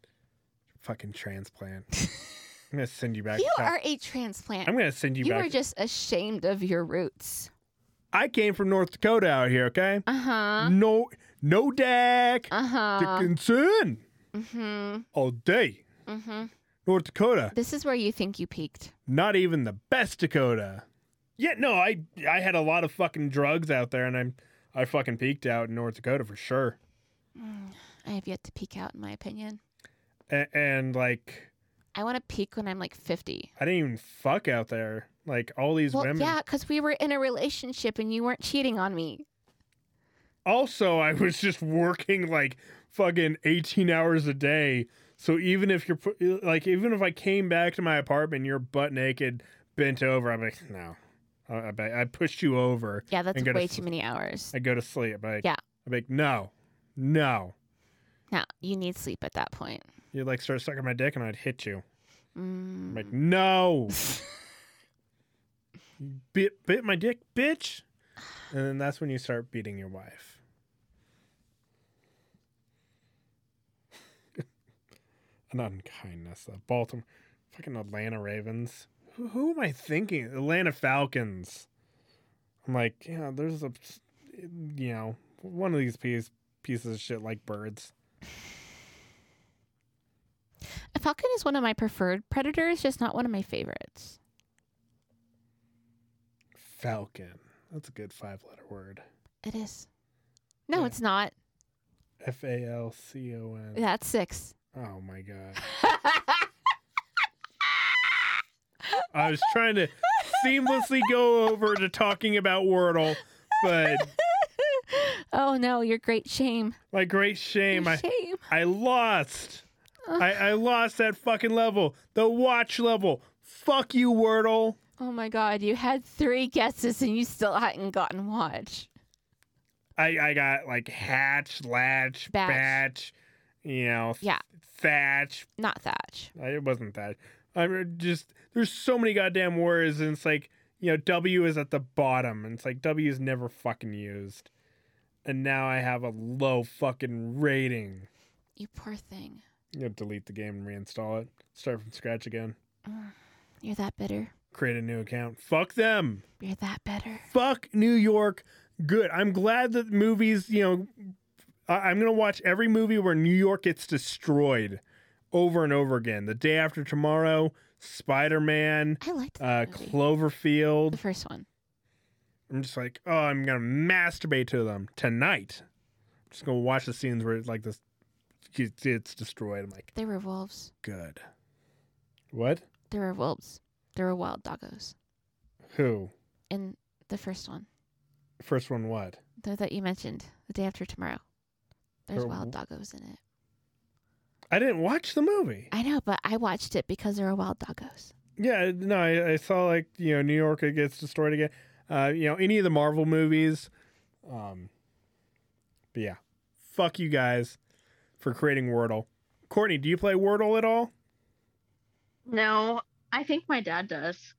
Fucking transplant. I'm gonna send you back. You to- are a transplant. I'm gonna send you, You back. are just ashamed of your roots. I came from North Dakota out here. Okay. Uh huh. No, no Dak Uh huh. Dickinson Mm-hmm. all day. Mm-hmm. North Dakota, This is where you think you peaked. not even the best Dakota. Yeah, no, I I had a lot of fucking drugs out there, and I'm I fucking peaked out in North Dakota for sure. I have yet to peak out, in my opinion. And, and like, I want to peak when I'm like fifty. I didn't even fuck out there. Like all these Well, women. yeah, because we were in a relationship and you weren't cheating on me. Also, I was just working like fucking eighteen hours a day. So even if you're pu- like, even if I came back to my apartment, and you're butt naked, bent over, I'm like, no, I, I, I pushed you over. Yeah, that's And go to way s- too many hours. I go to sleep. I'm like, Yeah. I'm like, no, no. Now, you need sleep at that point. You'd like start sucking my dick, and I'd hit you. I'm Mm. like, no. You bit bit my dick, bitch. And then that's when you start beating your wife. Not in kindness. Uh, Baltimore, fucking Atlanta Ravens. Who, who am I thinking? Atlanta Falcons. I'm like, yeah, there's a, you know, one of these piece, pieces of shit like birds. A falcon is one of my preferred predators, just not one of my favorites. Falcon. That's a good five letter word. It is. No, Yeah. it's not. F A L C O N. That's six. Oh my God. I was trying to seamlessly go over to talking about Wordle, but Oh no, your great shame. my great shame, Your I, shame. I lost. I, I lost that fucking level. The watch level. Fuck you, Wordle. Oh my god, you had three guesses and you still hadn't gotten watch. I, I got like hatch, latch, Batch. batch, you know, Yeah. thatch. Not Thatch. It wasn't that. I'm just, there's so many goddamn words, and it's like, you know, W is at the bottom, and it's like W is never fucking used. And now I have a low fucking rating. You poor thing. You know, delete the game and reinstall it. Start from scratch again. You're that bitter. Create a new account. Fuck them. You're that bitter. Fuck New York. Good. I'm glad that movies, you know, I- I'm going to watch every movie where New York gets destroyed over and over again. The Day After Tomorrow, Spider-Man, I liked uh, that movie. Cloverfield. The first one. I'm just like, oh, I'm going to masturbate to them tonight. I'm just going to watch the scenes where it's like this, it's it's destroyed. I'm like, They were wolves. good. What? They were wolves. They were wild doggos. Who? In the first one. First one what? The, that you mentioned. The Day After Tomorrow. There's Or wild w- doggos in it. I didn't watch the movie. I know, but I watched it because there were wild doggos. Yeah, no, I, I saw like, you know, New York it gets destroyed again. Uh, you know, any of the Marvel movies. Um, but yeah, fuck you guys for creating Wordle. Courtney, do you play Wordle at all? No, I think my dad does.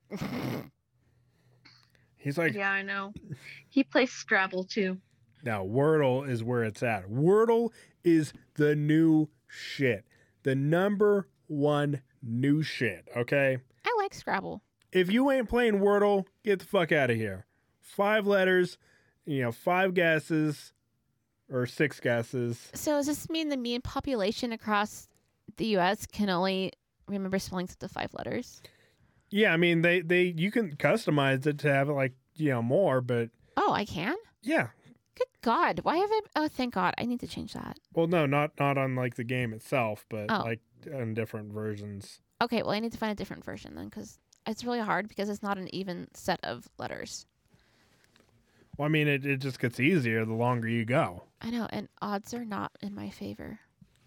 He's like, Yeah, I know. He plays Scrabble too. now Wordle is where it's at. Wordle is the new shit. The number one new shit, okay? I like Scrabble. If you ain't playing Wordle, get the fuck out of here. Five letters, you know, five guesses or six guesses. So does this mean the mean population across the U S can only remember spellings up to five letters? Yeah, I mean they they you can customize it to have it like, you know, more, but Oh, I can? yeah. Good God. Why have I... Oh, thank God. I need to change that. Well, no, not not on like the game itself, but Oh. like on different versions. Okay, well, I need to find a different version then because it's really hard because it's not an even set of letters. Well, I mean it, it just gets easier the longer you go. I know, and odds are not in my favor.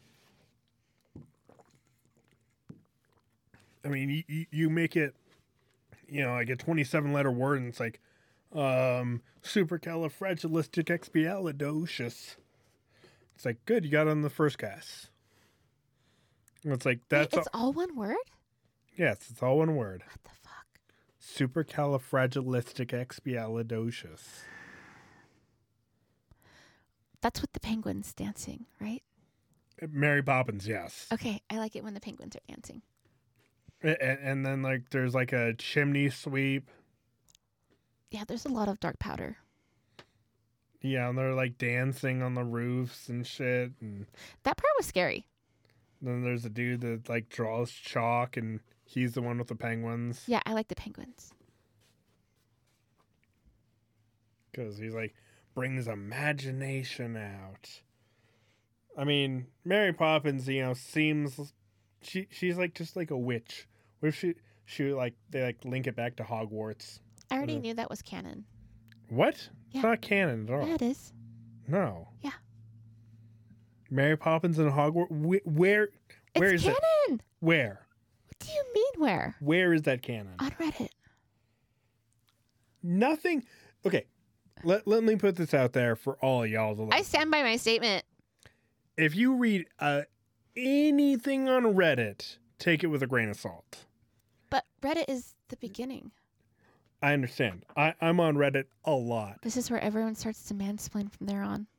I mean, you, you, you make it, you know, like a twenty-seven letter word, and it's like, um, supercalifragilisticexpialidocious. It's like, good, you got it on the first guess. And it's like, Wait, that's, it's all, all one word? yes, it's all one word. What the fuck? Supercalifragilisticexpialidocious. That's with the penguins dancing, right? Mary Poppins, yes. Okay, I like it when the penguins are dancing. And, and then like there's like a chimney sweep. Yeah, there's a lot of dark powder. Yeah, and they're like dancing on the roofs and shit. And That part was scary. then there's a dude that like draws chalk, and he's the one with the penguins. Yeah, I like the penguins. Because he's like, brings imagination out. I mean, Mary Poppins, you know, seems she she's like just like a witch. What if she she like they like link it back to Hogwarts? I already Mhm. knew that was canon. What? Yeah. It's not canon at all. Yeah, it is. No. Yeah. Mary Poppins and Hogwarts. Wh- where? Where it's is it? canon. Where? What do you mean where? Where is that canon? On Reddit. Nothing. Okay. Let let me put this out there for all of y'all to I listen. stand by my statement. If you read uh, anything on Reddit, take it with a grain of salt. But Reddit is the beginning. I understand. I, I'm on Reddit a lot. This is where everyone starts to mansplain from there on.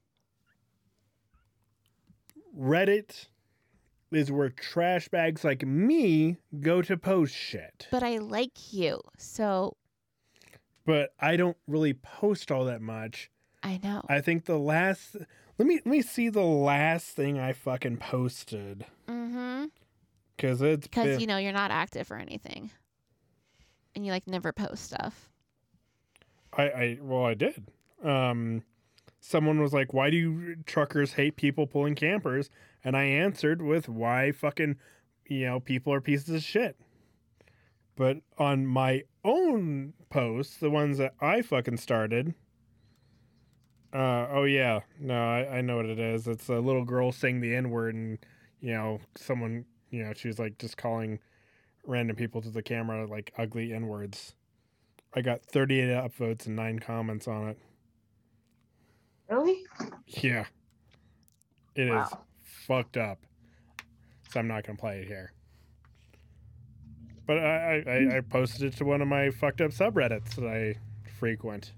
Reddit is where trash bags like me go to post shit. But I like you, so But I don't really post all that much. I know. I think the last let me let me see the last thing I fucking posted. Mm-hmm. Cause it's Because been, you know you're not active or anything, and you like never post stuff. I, I well I did. Um someone was like, why do you truckers hate people pulling campers? And I answered with why fucking you know, people are pieces of shit. But on my own posts, the ones that I fucking started, uh, oh yeah, no, I, I know what it is. It's a little girl saying the N word, and you know, someone, you know, she was like just calling random people to the camera like ugly N words. I got thirty-eight upvotes and nine comments on it. Really? Yeah, it is Wow. fucked up. So I'm not gonna play it here. But I, I, I posted it to one of my fucked up subreddits that I frequent.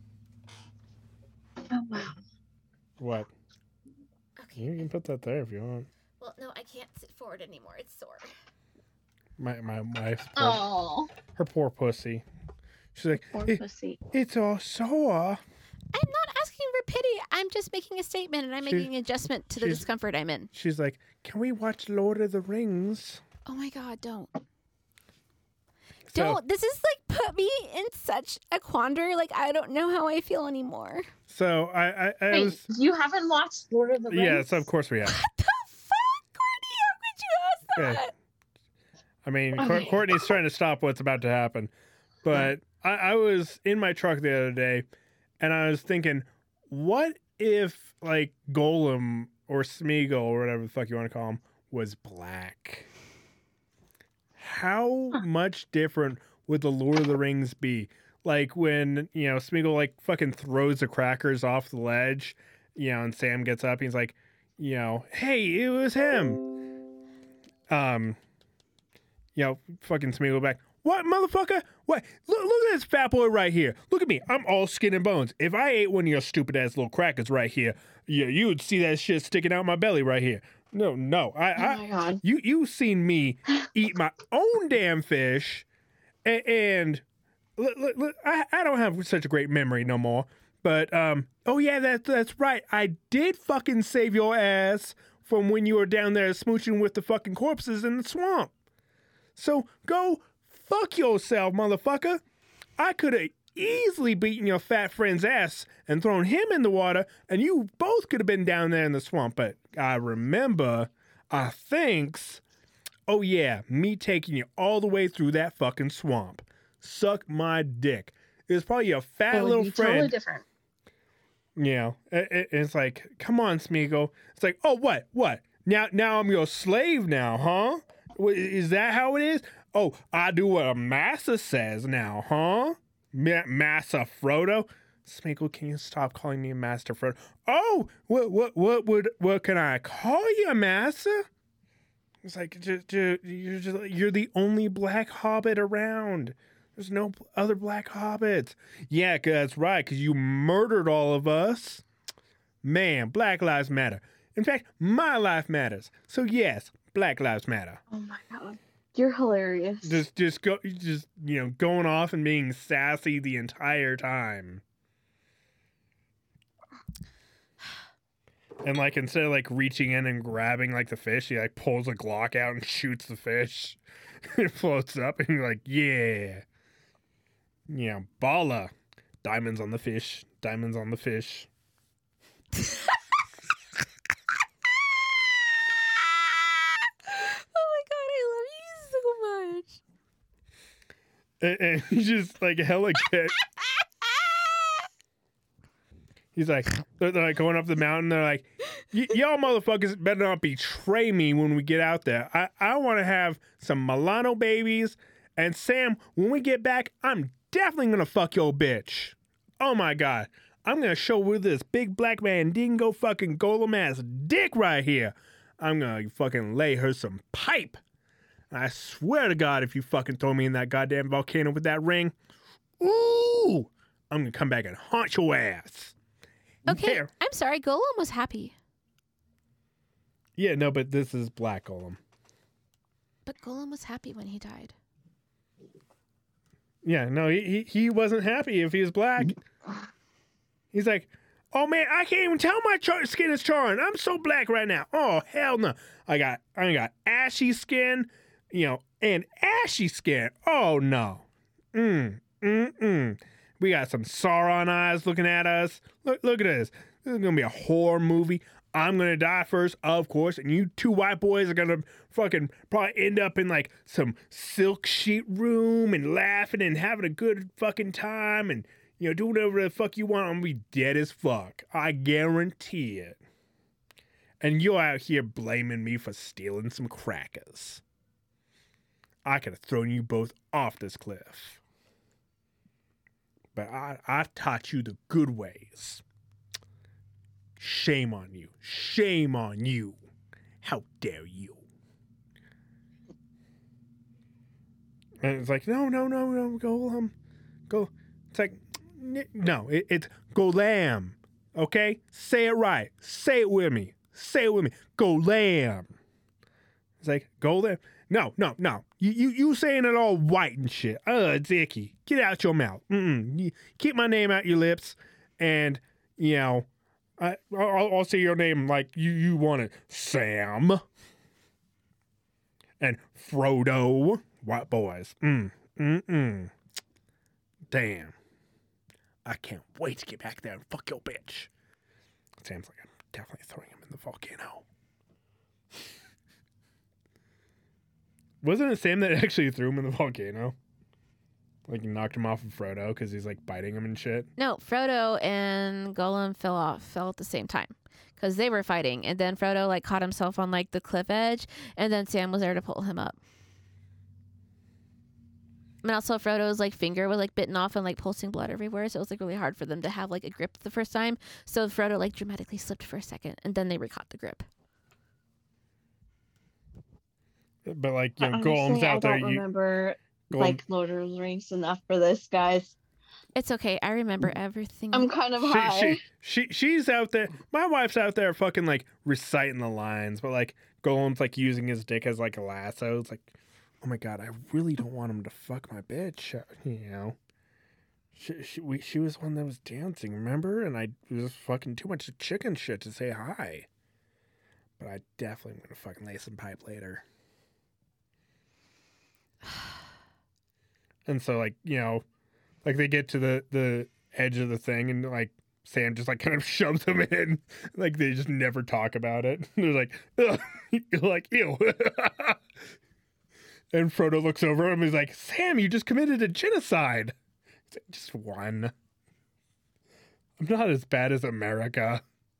Oh wow. What? Okay. You can put that there if you want. Well, no, I can't sit forward anymore. It's sore. My my my poor, Oh, her poor pussy. She's like, poor "It- pussy. it's all sore. I'm not asking for pity. I'm just making a statement, and I'm She's- making an adjustment to the she's- discomfort I'm in. She's like, can we watch Lord of the Rings? Oh my God, don't. So, Don't. This is like put me in such a quandary. Like, I don't know how I feel anymore. so I I, I Wait, was you haven't watched Lord of the Rings? yes, of course we have. What the fuck, Courtney? How could you ask Okay. that? I mean, Cour- Okay. Courtney's trying to stop what's about to happen. But I, I was in my truck the other day, and I was thinking, what if, like, Golem or Smeagol or whatever the fuck you want to call him was black? How much different would the Lord of the Rings be? Like, when, you know, Smeagol, like, fucking throws the crackers off the ledge, you know, and Sam gets up, he's like, you know, hey, it was him. Um... You know, fucking Smeagol back. What, motherfucker? What? Look, look at this fat boy right here. Look at me. I'm all skin and bones. If I ate one of your stupid ass little crackers right here, yeah, you would see that shit sticking out my belly right here. No, no. I, Oh I my god. you, you seen me eat my own damn fish, and, and look, look, look, I, I don't have such a great memory no more. But um, oh yeah, that's that's right. I did fucking save your ass from when you were down there smooching with the fucking corpses in the swamp. So go fuck yourself, motherfucker. I could have easily beaten your fat friend's ass and thrown him in the water, and you both could have been down there in the swamp. But I remember, I thinks, oh yeah, me taking you all the way through that fucking swamp. Suck my dick. It was probably your fat It would little be friend. totally different. You know, it, it, it's like, come on, Smeagol. It's like, oh, what, what? Now, now I'm your slave now, huh? Wh- Is that how it is? Oh, I do what a master says now, huh? Ma- Master Frodo. Smeagol, can you stop calling me Master Frodo? Oh, what, what, what would, what can I call you, Master? It's like, ju- ju- you're just, you're the only black hobbit around. There's no other black hobbits. Yeah, 'cause that's right, because you murdered all of us. Man, Black Lives Matter. In fact, my life matters. So yes, Black Lives Matter. Oh my god. You're hilarious. Just, just go, just you know, going off and being sassy the entire time. And like instead of like reaching in and grabbing like the fish, he like pulls a Glock out and shoots the fish. It floats up, and you're like, yeah, yeah, balla. Diamonds on the fish. Diamonds on the fish. And, and he's just like hella kid. He's like, they're, they're like going up the mountain. They're like, y'all motherfuckers better not betray me when we get out there. I, I want to have some Milano babies. And Sam, when we get back, I'm definitely going to fuck your bitch. Oh my God. I'm going to show with this big black man dingo fucking golem ass dick right here. I'm going to fucking lay her some pipe. I swear to God, if you fucking throw me in that goddamn volcano with that ring, ooh, I'm going to come back and haunt your ass. Okay, There. I'm sorry. Golem was happy. Yeah, no, but this is Black Golem. But Golem was happy when he died. Yeah, no, he, he, he wasn't happy if he was black. He's like, oh man, I can't even tell my char- skin is charring. I'm so black right now. Oh, hell no. I got, I got ashy skin. You know, and ashy skin. Oh, no. Mm, mm, mm. We got some Sauron eyes looking at us. Look, look at this. This is going to be a horror movie. I'm going to die first, of course. And you two white boys are going to fucking probably end up in like some silk sheet room and laughing and having a good fucking time and, you know, doing whatever the fuck you want. I'm going to be dead as fuck. I guarantee it. And you're out here blaming me for stealing some crackers. I could have thrown you both off this cliff. But I, I taught you the good ways. Shame on you. Shame on you. How dare you? And it's like, no, no, no, no, go, um, go. It's like, no, it, it's Golem. Okay? Say it right. Say it with me. Say it with me. Golem. It's like, Golem. No, no, no. You, you you saying it all white and shit. Uh, it's icky. Get out your mouth. Mm-mm. You, keep my name out your lips. And, you know, I, I'll, I'll say your name like you, you want it. Sam. And Frodo. White boys. Mm, mm-mm. Damn. I can't wait to get back there and fuck your bitch. Sam's like, I'm definitely throwing him in the volcano. Wasn't it Sam that actually threw him in the volcano? Like, he knocked him off of Frodo because he's, like, biting him and shit? No, Frodo and Golem fell off, fell at the same time. Because they were fighting. And then Frodo, like, caught himself on, like, the cliff edge. And then Sam was there to pull him up. And also Frodo's, like, finger was, like, bitten off and, like, pulsing blood everywhere. So it was, like, really hard for them to have, like, a grip the first time. So Frodo, like, dramatically slipped for a second. And then they recaught the grip. But, like, you know, Honestly, Golem's out I there. don't You, remember Golem, like Lord of the Rings enough for this, guys. It's okay. I remember everything. I'm kind of she, high. she, she, she's out there. My wife's out there fucking, like, reciting the lines. But, like, Golem's, like, using his dick as, like, a lasso. It's like, oh, my God, I really don't want him to fuck my bitch. You know? She, she, we, she was one that was dancing, remember? And I was fucking too much chicken shit to say hi. But I definitely am going to fucking lay some pipe later. And so, like, you know, like they get to the, the edge of the thing and, like, Sam just, like, kind of shoves them in. Like, they just never talk about it. They're like, ugh. You're like, ew. And Frodo looks over him and he's like, Sam, you just committed a genocide. He's like, just one. I'm not as bad as America.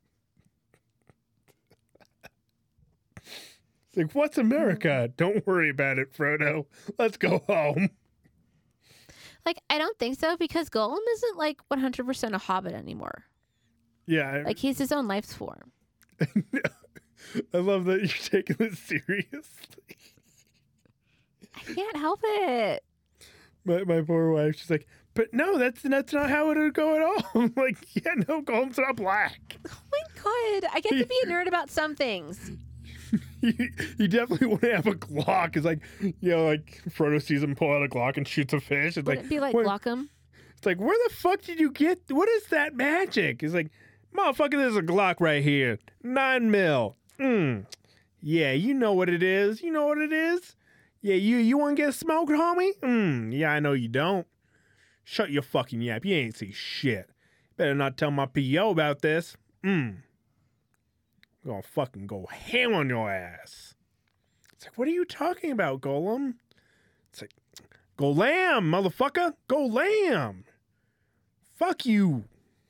It's like, what's America? Don't worry about it, Frodo. Let's go home. Like, I don't think so, because Golem isn't, like, one hundred percent a hobbit anymore. Yeah. I, Like, he's his own life form. I love that you're taking this seriously. I can't help it. My my poor wife, she's like, but no, that's that's not how it would go at all. I'm like, yeah, no, Golem's not black. Oh my god! I get to be a nerd about some things. you, you definitely want to have a Glock. It's like, you know, like Frodo sees him pull out a Glock and shoots a fish. It's Would like, it be like what- Glockum? It's like, where the fuck did you get? What is that magic? It's like, motherfucker, there's a Glock right here, nine mil. Mm. Yeah, you know what it is. You know what it is. Yeah, you you want to get smoked, homie? Mm. Yeah, I know you don't. Shut your fucking yap. You ain't see shit. Better not tell my P O about this. Mm. I'm gonna fucking go ham on your ass. It's like, what are you talking about, Golem? It's like, go lamb, motherfucker. Go lamb. Fuck you.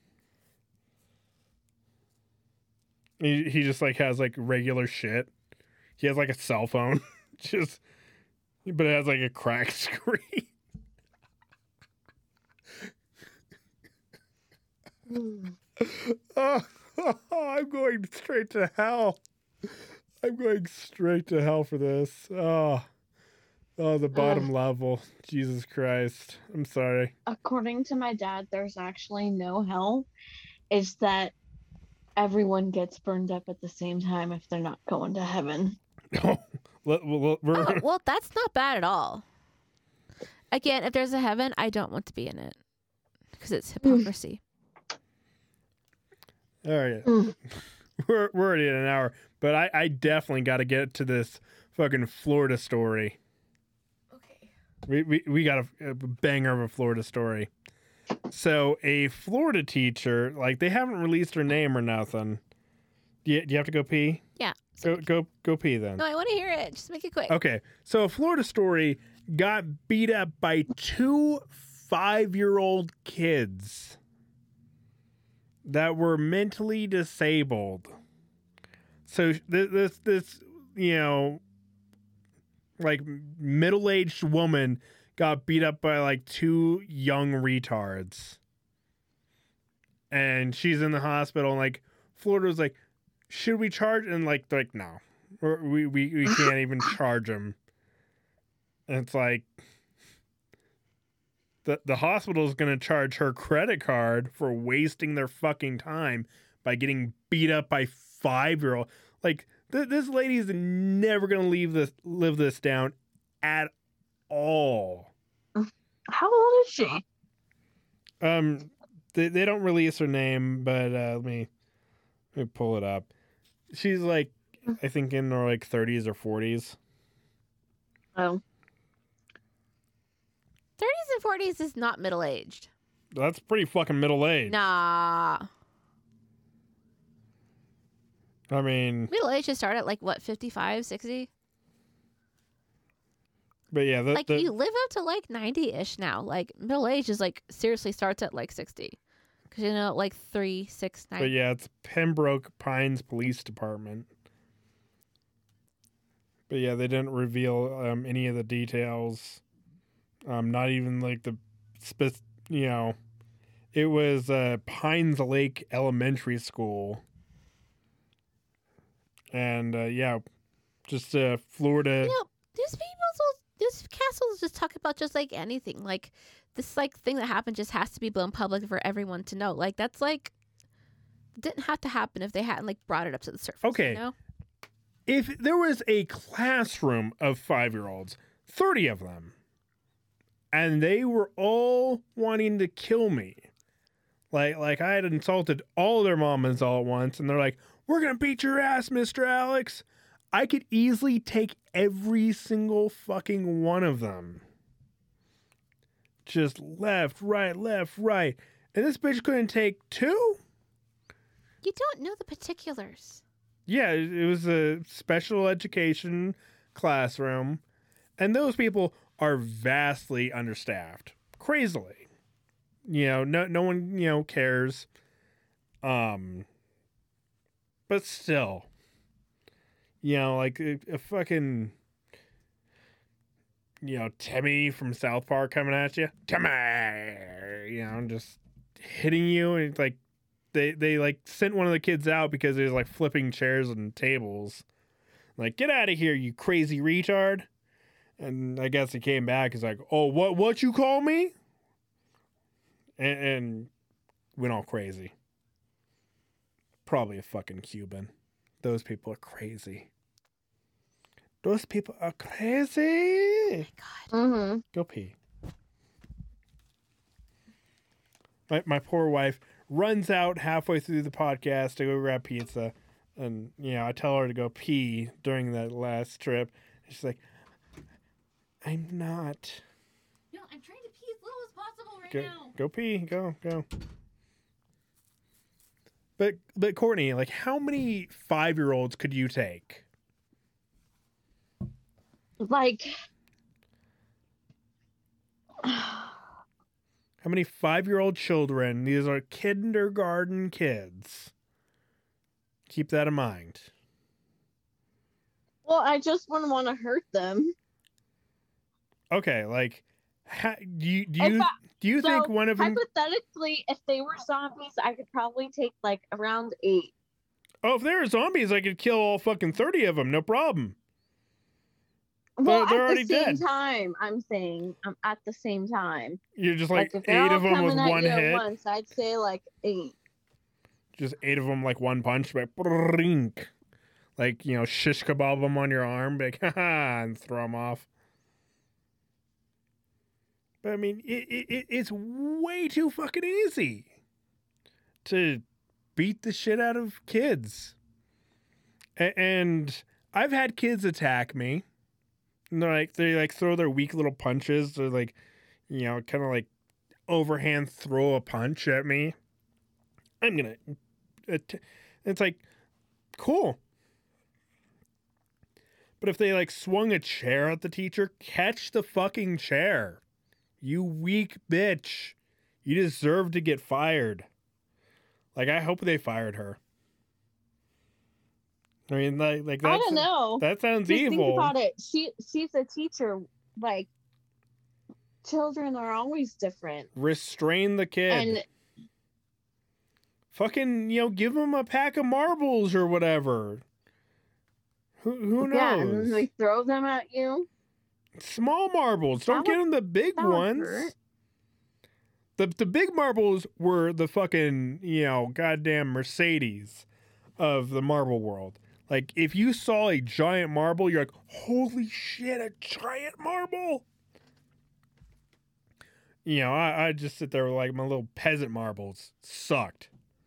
He, he just like has like regular shit. He has like a cell phone. just, but it has like a cracked screen. oh, I'm going straight to hell. I'm going straight to hell for this. Oh, oh, the bottom Ugh. level. Jesus Christ. I'm sorry. According to my dad, there's actually no hell. It's that everyone gets burned up at the same time if they're not going to heaven. Oh, let- well, we're, Oh, well, that's not bad at all. Again, if there's a heaven, I don't want to be in it because it's hypocrisy. all right. Mm. We're, we're already at an hour, but I, I definitely got to get to this fucking Florida story. Okay. We we, we got a, a banger of a Florida story. So a Florida teacher, like they haven't released her name or nothing. Do you, do you have to go pee? Yeah. Go go go pee then. No, I want to hear it. Just make it quick. Okay. So a Florida story got beat up by two five-year-old kids that were mentally disabled. So this this, this you know, like middle-aged woman got beat up by like two young retards. And she's in the hospital and like Florida was like, should we charge? And like they're like, no. We're, we we we can't even charge them. And it's like the the hospital is going to charge her credit card for wasting their fucking time by getting beat up by five-year-old. Like th- this lady's never going to leave this live this down at all. How old is she? Um, they they don't release her name, but uh, let me let me pull it up. She's like, I think in her like thirties or forties. Oh, thirties and forties is not middle aged. That's pretty fucking middle age. Nah. I mean, Middle age should start at like what, fifty-five, sixty? but yeah, the, Like the, you live up to like ninety ish now. Like middle age is like seriously starts at like sixty. Because you know, like three, six, nine. but yeah, it's Pembroke Pines Police Department. But yeah, they didn't reveal um, any of the details. Um, not even like the, spec- you know, it was uh, Pines Lake Elementary School. And uh, yeah, just uh, Florida. You know, these people, will- these castles just talk about just like anything. Like this like thing that happened just has to be blown public for everyone to know. Like that's like didn't have to happen if they hadn't like brought it up to the surface. Okay. You know? If there was a classroom of five-year-olds, thirty of them, and they were all wanting to kill me, like like I had insulted all their mamas all at once, and they're like, we're going to beat your ass, Mister Alex. I could easily take every single fucking one of them. Just left, right, left, right. And this bitch couldn't take two? You don't know the particulars. Yeah, it it was a special education classroom. And those people are vastly understaffed. Crazily. You know, no no one, you know, cares. Um but still. You know, like a, a fucking you know, Timmy from South Park coming at you. Timmy, you know, just hitting you, and it's like they they like sent one of the kids out because he was like flipping chairs and tables. Like, get out of here, you crazy retard. And I guess he came back. He's like, oh, what what you call me? And, and went all crazy. probably a fucking Cuban. Those people are crazy. Those people are crazy. God. Mm-hmm. Go pee. My my poor wife runs out halfway through the podcast to go grab pizza, and you know I tell her to go pee during that last trip. She's like, "I'm not." No, I'm trying to pee as little as possible right Go, now. go pee. Go go. But but Courtney, like, how many five year olds could you take? Like, How many five year old children? These are kindergarten kids. Keep that in mind. well, I just wouldn't want to hurt them. Okay, like, ha, do you do If you, I- do you So, think one of them? hypothetically, if they were zombies, I could probably take like around eight. Oh, if they were zombies, I could kill all fucking thirty of them, no problem. Well, they're at already the same dead. time, I'm saying, um, at the same time. You're just like, if they're eight all of them with coming at one you at hit. once, I'd say like eight. Just eight of them like one punch, like, brink. Like, you know, shish kebab them on your arm, like, haha, and throw them off. But I mean, it, it it's way too fucking easy to beat the shit out of kids. A- and I've had kids attack me. And they're like, they like throw their weak little punches. They're like, you know, kind of like overhand throw a punch at me. I'm gonna. It, it's like, cool. But if they like swung a chair at the teacher, catch the fucking chair. You weak bitch. You deserve to get fired. Like, I hope they fired her. I mean, like, like that's, I don't know. that sounds Just evil. think about it. She she's a teacher. Like, children are always different. Restrain the kid. And Fucking, you know, give him a pack of marbles or whatever. Who who knows? yeah, and then they throw them at you. Small marbles. Don't That get would- them the big that would ones. hurt. The the big marbles were the fucking, you know, goddamn Mercedes of the marble world. Like, if you saw a giant marble, you're like, holy shit, a giant marble. You know, I, I just sit there with like my little peasant marbles. Sucked.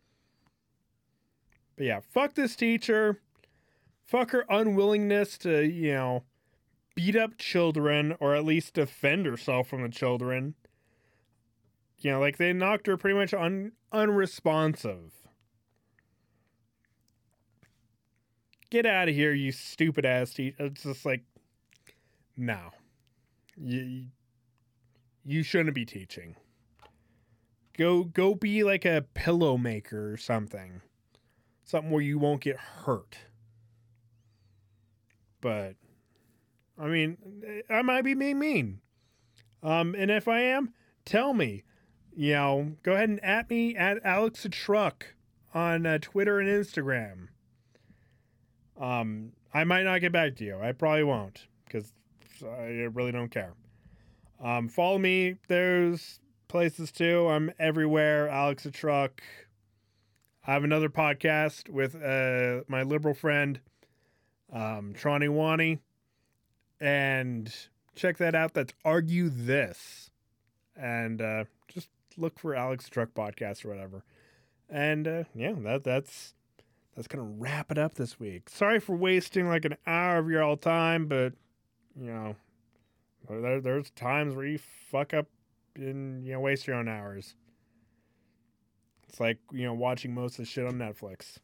But yeah, fuck this teacher. Fuck her unwillingness to, you know, beat up children or at least defend herself from the children. You know, like, they knocked her pretty much un- unresponsive. Get out of here, you stupid ass teacher. It's just like, no. You, you shouldn't be teaching. Go go be like a pillow maker or something. Something where you won't get hurt. But, I mean, I might be being mean. Um, and if I am, tell me. You know, go ahead and at me at Alex the Truck on uh, Twitter and Instagram. Um, I might not get back to you. I probably won't because I really don't care. Um, follow me. There's places too. I'm everywhere. Alex the Truck. I have another podcast with uh, my liberal friend, um, Tronny Wani. And check that out. That's Argue This. And uh, just look for Alex the Truck podcast or whatever. And uh, yeah, that that's that's gonna wrap it up this week. Sorry for wasting like an hour of your all time, but you know, there, there's times where you fuck up and you know waste your own hours. It's like, you know, watching most of the shit on Netflix.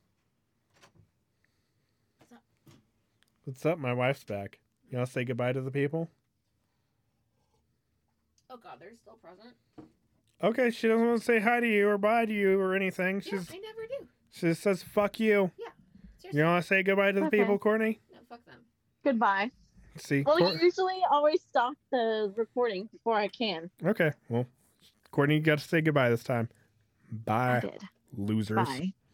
What's up? What's up? My wife's back. You want to say goodbye to the people? Oh god, they're still present. Okay, she doesn't want to say hi to you or bye to you or anything. Yeah, She's I never do. she just says fuck you. Seriously. You want to say goodbye to the Okay. people, Courtney? No, fuck them. Goodbye. See. Well, Cour- you usually always stop the recording before I can. okay. Well, Courtney, you got to say goodbye this time. I Bye, did. losers. Bye.